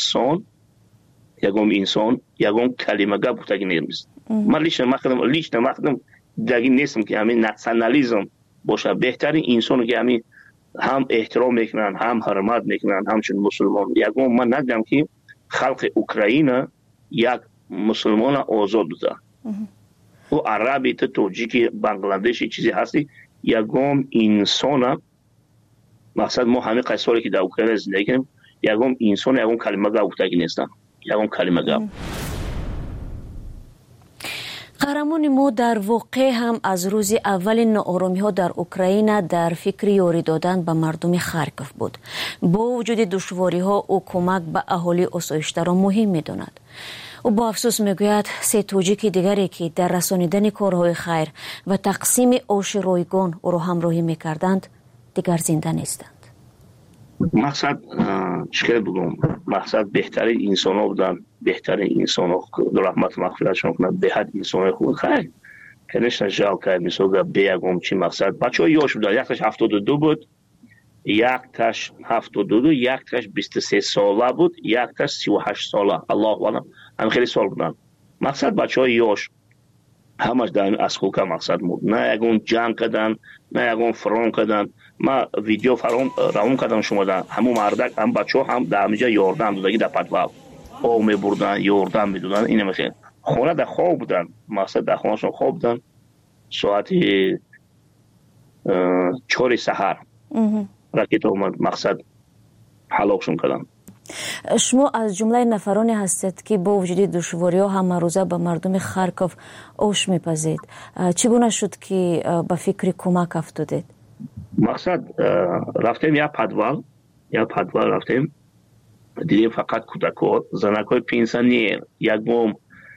انسان یگم کلمه گفتگی نیست. من لیش نمخدم دگی نیستم که همین ناسیونالیسم باشه. بهترین انسان که همین هم احترام میکنن، هم حرمت میکنن، همچون مسلمان. یگم من ندیدم که خلق اوکراین یک مسلمان آزاد بوده. و عربی تو تاجیکی بنگلادشی چیزی هستی، یگم انسان. مقصد ما همه قصاری که در اوکراین زندگی کنیم یگم انسان یگم کلمه گفتگی نیستن، یگم کلمه گفت. قهرمان ما در واقع هم از روز اول ناآرامی ها در اوکراین در فکر یاری دادن به مردم خارکوف بود. با وجود دشواری ها او کمک به اهالی آسایش‌تر را مهم می‌داند. او با افسوس میگوید 3 تاجیک دیگری که در رسانیدن کارهای خیر و تقسیم آش رایگان او را همراهی می‌کردند دیگر زنده نیستند. مقصد چیکار بگم، مقصد بهترین انسان ها بودن، بهترین انسان ها رحمت مغفرتشون کنن، به حد انسان های خوب. خیلی کنش نجال کرد میسوگه بیگم چی مقصد بچه ها یاش بودن. یک تاش 72 بود، یک تاش 72، یک تاش 23 ساله بود، یک تاش 38 ساله. الله اعلم هم خیلی سال بودن. مقصد بچه ها یاش همش در این اسکوکا مقصد بود. نه یکون جنگ کردن، نه یکون فران کردن. ما ویدیو فرام کردم شما در همون مردک هم بچه هم در همینجا یاردم دادگی در پدوال آب می بردن، یاردم می دادن. اینه میخواه خونه در خواب بودن، مقصد در خونه شون خواب بودن. ساعت 4 سحر راکت اومد، مقصد حلاکشون کردن. شما از جمله نفرانی هستید که با وجود دشواری ها همه روزه به مردم خارکوف آش میپزید. چگونه شد که به فکر کمک افتادید؟ مقصد رفتیم یا پدوال رفتیم، دیدیم فقط کودک‌ها، زنک‌های پنسیونر یکم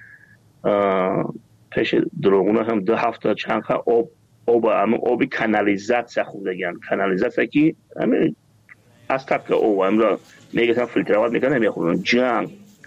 پیش دروغونه هم 2 هفته چند آب کانالیزاسیا خوردگن. کانالیزاسیا که همین از طرف آب امروز میگن فیلترات میکنن میخورن جنگ.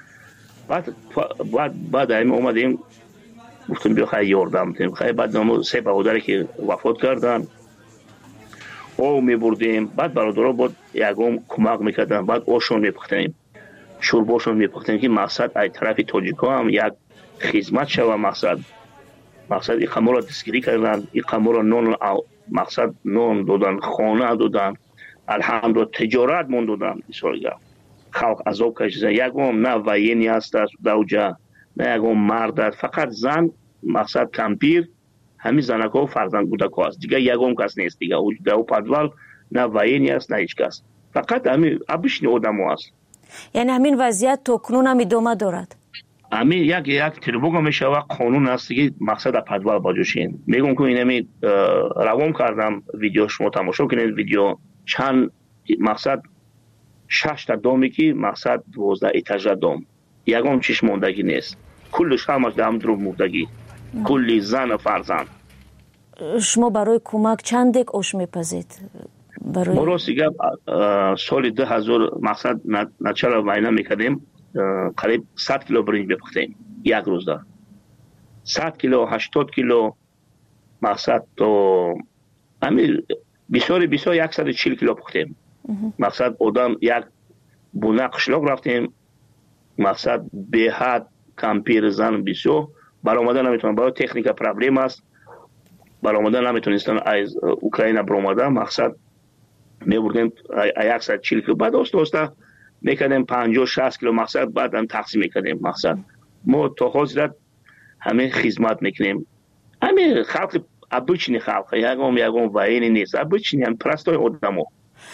بعد همین اومدیم گفتیم بیا خیلی یاردم بدیم. خیلی بعد نمو 3 برادری که وفات کردن او میبردیم. بعد برادرها بود یکم کمک میکردن. بعد اوشون میپختیم، شورباشون میپختیم که مقصد ای طرف تاجیکا هم یک خدمت شوه. مقصد این قمر را دستگیری کردن، این قمر را نون مقصد نون دادن، خانه دادن، الحمدلله تجارت من دادن. بسیار خلق عذاب کشیدن. یکم نه وینی است دوجا، نه یکم مرد است، فقط زن مقصد کمپیر همین زنکا و فرزند کودک است. دیگه یکم کس نیست دیگه. او پدوال نه وینی است نه هیچ کس، فقط همین ابشنی آدم است. یعنی همین وضعیت تا کنون هم ادامه دارد؟ همین یک تریبوگا میشه و قانون است که مقصد پدوال باجوشین. میگم که اینمی روام کردم ویدیو، شما تماشا کنید ویدیو. چند مقصد 6 تا دومی که مقصد 12 ایتاژ دوم، یکم چیش موندگی نیست، کلش همش دم درو موندگی، کلی زن و فرزند. شما برای کمک چند دک آش میپزید؟ ما راستیگه سال 2000 مقصد نچرا وینا میکردیم، قریب 100 کیلو برنج بپختیم یک روز دار. 100 کیلو 80 کیلو مقصد تو همین بسیار 140 کیلو پختیم. مقصد آدم یک بونه قشلاق رفتیم، مقصد به حد کمپیر زن بسیار برآمدن نمیتونن، برای تکنیک پرابلم است، برآمدن نمیتونستن از اوکراین برآمدن. مقصد میبردیم 140 کیلو، بعد دوستا میکردیم 50-60 کیلو مقصد، بعد هم تقسیم میکردیم. مقصد ما تا حاضرت همه خدمت میکنیم. همه خلق ابوچنی خلق یکم وینی نیست، ابوچنی هم پرستای آدمو.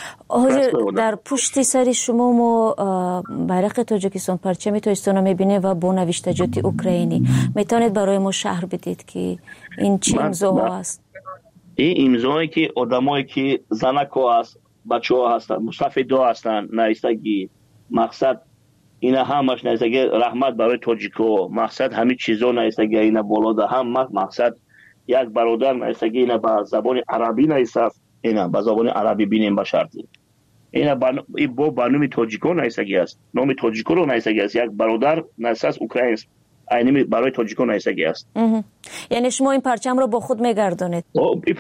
در پشت سر شما ما بیرق تاجیکستان، پرچم تاجیکستان میبینه و با نوشتجات اوکراینی. میتونید برای ما شهر بدید که این چه امضاها است؟ این امضایی که آدمایی که زنکا است، بچه‌ها هستن، مسافدا هستن، نایستگی مقصد اینا همش نایستگی رحمت برای تاجیکو، مقصد همین چیزا نایستگی اینا بالا ده هم مقصد یک برادر نایستگی اینا با زبان عربی نایست، اینا با زبان عربی بینیم با شرطی اینا با بانومی تاجیکو نایستگی است، نام تاجیکو رو نایستگی است، یک برادر نایست اوکراین اینمی برای تاجیکو نایستگی است. یعنی شما این پرچم رو با خود میگردونید؟ این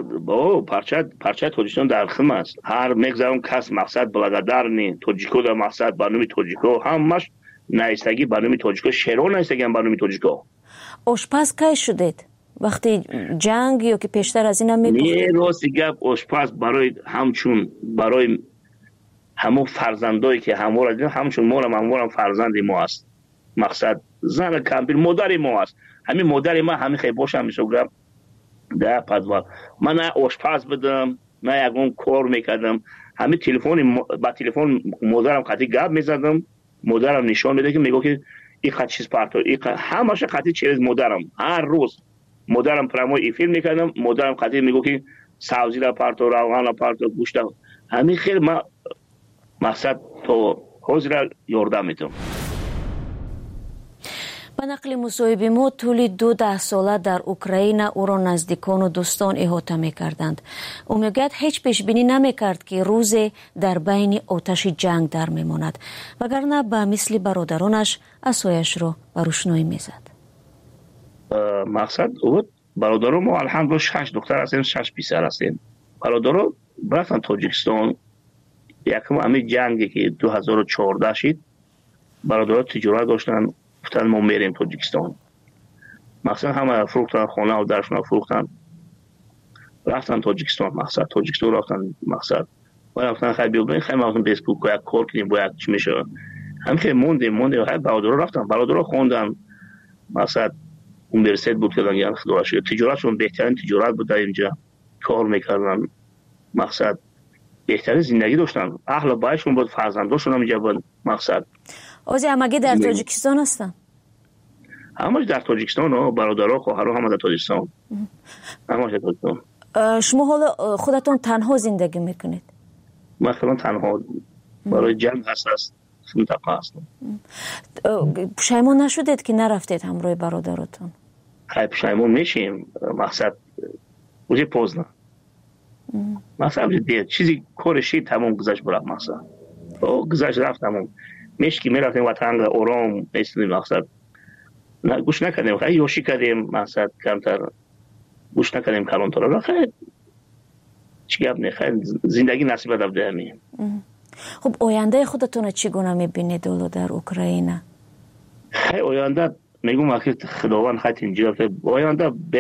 پرچه تاجیکستان در خم است. هر میگذارم کس مقصد بلگدارنی تاجیکو در مقصد بانومی تاجیکو همش نایستگی بانومی تاجیکو، شیرو نایستگی هم بانومی تاجیکو. آشپز کی شدید؟ وقتی جنگ یا که پیشتر از این هم میپختید؟ نه راست گپ آشپز برای همچون برای همون فرزندایی که همچون ما فرزند ما است. مقصد زن کمپیر مادر ما است. همین مادر ما همین خیلی باشم میشوگم در پدوال. من نه آشپز بدم نه یکم کار میکردم. همین با تلفن مادرم خطی گپ میزدم، مادرم نشان میده که میگه که این خط چیز پارتو همش خطی چیز مادرم. هر روز مادرم پراموی ای فیلم میکردم، مادرم خطی میگه که سبزی را پارتو، روغن را پارتو، گوشت. همین خیلی ما مقصد تو حاضر یاردم میتونم. به نقل مصاحبه ما طول 12 ساله در اوکراین او را نزدیکان و دوستان احاطه می‌کردند. او میگوید هیچ پیش بینی نمی‌کرد که روزی در بین آتش جنگ در می‌ماند، وگرنه به مثل برادرانش عصایش را به روشنایی می‌زد. مقصد بود برادران ما الحمدلله 6 دختر هستیم، 6 پسر هستیم. برادران رفتن تاجیکستان، یکم همین جنگی که 2014 شد، برادران تجارت داشتن، گفتن ما میریم تاجیکستان. مقصد همه فروختن خانه و درشون فروختن، رفتن تاجیکستان. مقصد تاجیکستان رفتن، مقصد و رفتن خیلی بیابن، خیلی مقصد بیسکوک یک کار کنیم باید چی میشه. هم خیلی موندیم خیلی برادران رفتن، برادران خوندن، مقصد اونیورسیت بود که دنیا خدا شد، تجارتشون بهترین تجارت بود در اینجا کار میکردن. مقصد بهترین زندگی داشتن، اهل بایشون بود، فرزنداشون هم اینجا بود. مقصد اوزی همگی در تاجیکستان هستن؟ همش در تاجیکستان، برادرها خواهرها همه در تاجیکستان. همش در تاجیکستان. شما حالا خودتون تنها زندگی میکنید؟ من خودم تنها برای جنگ هست منطقه هستم. پشیمون نشدید که نرفتید همراه برادرتون؟ خیلی پشیمون میشیم. مقصد اوزی پوزنه، مقصد دید چیزی کارشی تمام گذشت برای مقصد گذشت رفت تمام. میشه که میرفتیم وطن آرام ایستادیم. مقصد گوش نکردیم، خیلی یوشی کردیم. مقصد کمتر گوش نکردیم کلانتر را. خیلی چی گپ نه، خیلی زندگی نصیب داده همین. خب آینده خودتون چگونه میبینید در اوکراین؟ خیلی آینده میگم که خداوند خیلی اینجا آینده به حد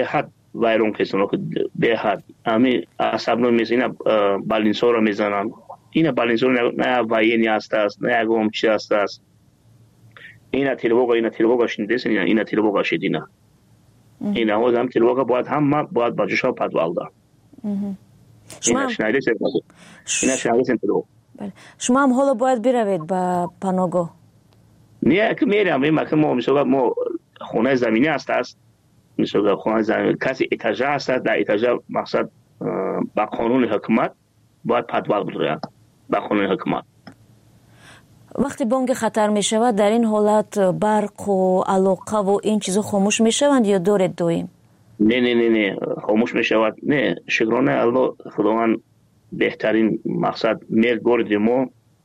وایرون کسانو که به حد امی عصبنو میزنه بالینسو رو میزنن. اینا بالینسو نه واینی است نه اگم چی است. اینا تلوگا شنیدین اینا تلوگا شدینا. اینا هم تلوگا باید هم باید باجشا پدوالدا. اینا شنیدین تلوگا. شما هم حالا باید بروید به پناهگاه. نه که میرم ما میشه ما خونه زمینی است میشه خونه زمینی کسی اتاج است در اتاج مقصد با قانون حکومت باید پدوال بگیرن با قانون حکومت. وقتی بانک خطر می شود در این حالت برق و علاقه و این چیزا خاموش می شوند یا دارد دویم؟ نه خاموش می شود. نه شکرانه الله خداوند بهترین مقصد مرگ ما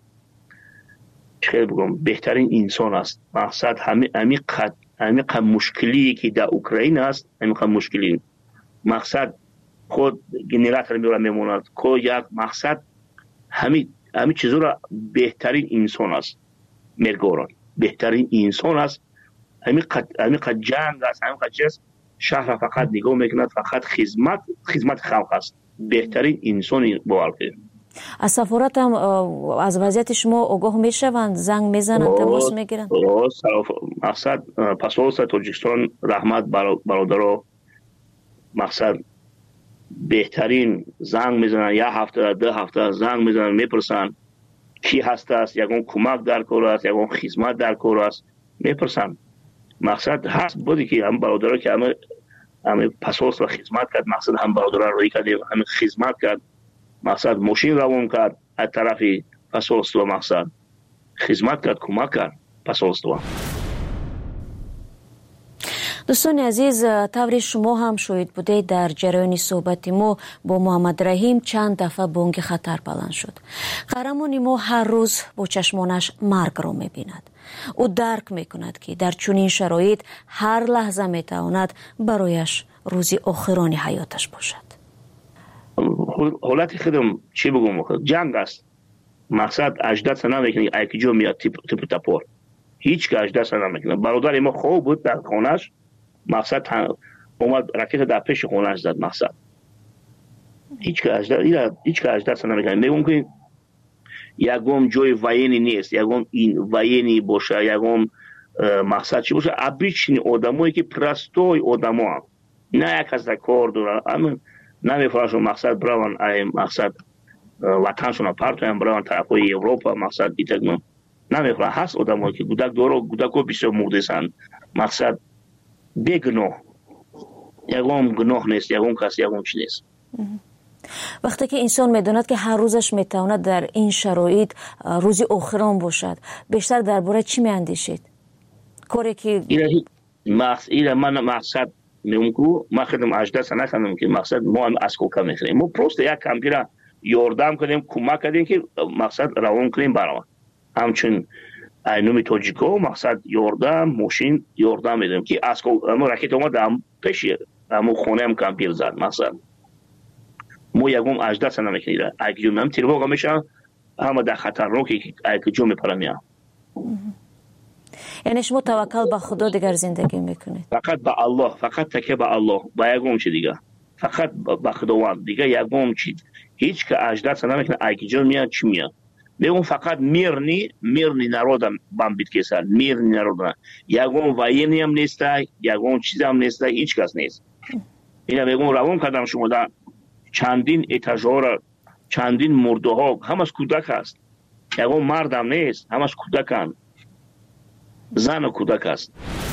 چه بگم بهترین انسان است. مقصد عمیق مشکلی که در اوکراین است عمیق مشکلی مقصد خود گنراتور میموند که یک مقصد همین چیزا را بهترین انسان است. مرگوران بهترین انسان است. عمیق جنگ است. عمیق چیز شهر فقط نگاه میکند فقط خدمت خلق است. بهترین انسانی باورده. از سفارت هم از وضعیت شما آگاه میشوند زنگ میزنند تماس میگیرند؟ مقصد پاسپورت تاجیکستان رحمت برادر مقصد بهترین زنگ میزنن یک هفته 2 هفته زنگ میزنن میپرسن کی هست است یگون کمک در کار است یگون خدمت در کار است میپرسن. مقصد هست بودی که هم برادرها که همه پاسپورت و خدمت کرد مقصد هم برادرها روی کردیم همه خدمت کرد مقصد ماشین روان کرد از طرف پاسپورت و مقصد خدمت کرد کمک کرد پاسپورت. دوستان عزیز طوری شما هم شاهد بودید در جریان صحبت ما با محمد رحیم چند دفعه بانگ خطر بلند شد. قهرمان ما هر روز با چشمانش مرگ را می‌بیند. او درک می‌کند که در چنین شرایط هر لحظه می‌تواند برایش روزی آخرانی حیاتش باشد. حالت خودم چی بگم جنگ است. مقصد اجداد سنا میکنه ایکی جو میاد تیپ تاپور هیچ که اجداد سنا میکنه. برادر ما خوب بود در خونش مقصد اومد راکت در پیش خونش زد. مقصد هیچ که اجداد سنا میکنه. میگم که یکم جای واینی نیست یکم این واینی باشه یکم مقصد چی باشه ابریچنی آدمایی که پرستوی آدما نه یک از کار دارن نمیفراشون مقصد براون مقصد وطنشون پارتویم براون طرفای اروپا مقصد ایتگنو نمیفرا هست آدمایی که گودکو بسیار مردسن مقصد بگناه یکم گناه نیست یکم کسی یکم چی نیست. وقتی که انسان میداند که هر روزش میتواند در این شرایط روزی آخران باشد بیشتر درباره چی میاندیشید؟ کاری که من مقصد میگم ما خدم اجدا سنا کنم که مقصد ما از کوکا میخریم ما پروست یک کمپیرا یاردم کنیم کمک کنیم که مقصد روان کنیم برام همچون اینومی تاجیکو مقصد یاردم ماشین یاردم میدم که از ما راکت اومد هم پیش هم خونه هم کمپیر زد مقصد ما یکم اجدا سنا میکنیم اگه من تیرواقع میشم اما در خطرناکی که اگه جو میپرم یعنی شما توکل به خدا دیگر زندگی میکنید؟ فقط به الله فقط تکیه به الله با یکم چی دیگه فقط به خداوند دیگه یکم چی هیچ که اجداد سنا میکنه اگه جو میاد چی میاد بگم فقط میرنی نرودم بام بیت کسر میرنی نرودم یکم واینی هم نیست یکم چیز هم نیست هیچ کس نیست. اینا بگم روان کردم شما در چندین اتاژها چندین مرده ها همش کودک هست یکم مردم نیست همش کودکان زن و کودک است.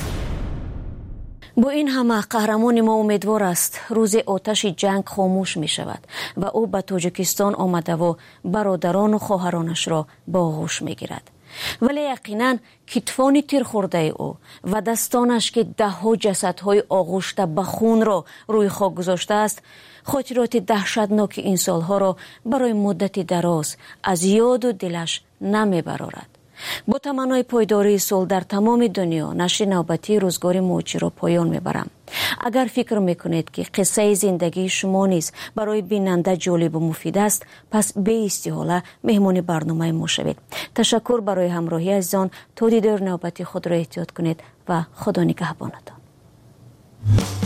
با این همه قهرمان ما امیدوار است روز آتش جنگ خاموش می شود و او به تاجیکستان آمده و برادران و خواهرانش را با آغوش می گیرد. ولی یقینا کتفان تیر خورده او و دستانش که 10 جسدهای آغوشته به خون را روی خاک گذاشته است خاطرات دهشتناک این سالها را برای مدتی دراز از یاد و دلش نمی برارد. با تمنای پایداری صلح در تمام دنیا نشر نوبتی روزگار موجی را پایان میبرم. اگر فکر میکنید که قصه زندگی شما نیز برای بیننده جالب و مفید است پس به استحاله مهمان برنامه ما شوید. تشکر برای همراهی عزیزان. تا دیدار نوبتی خود را احتیاط کنید و خدا نگهبانتان.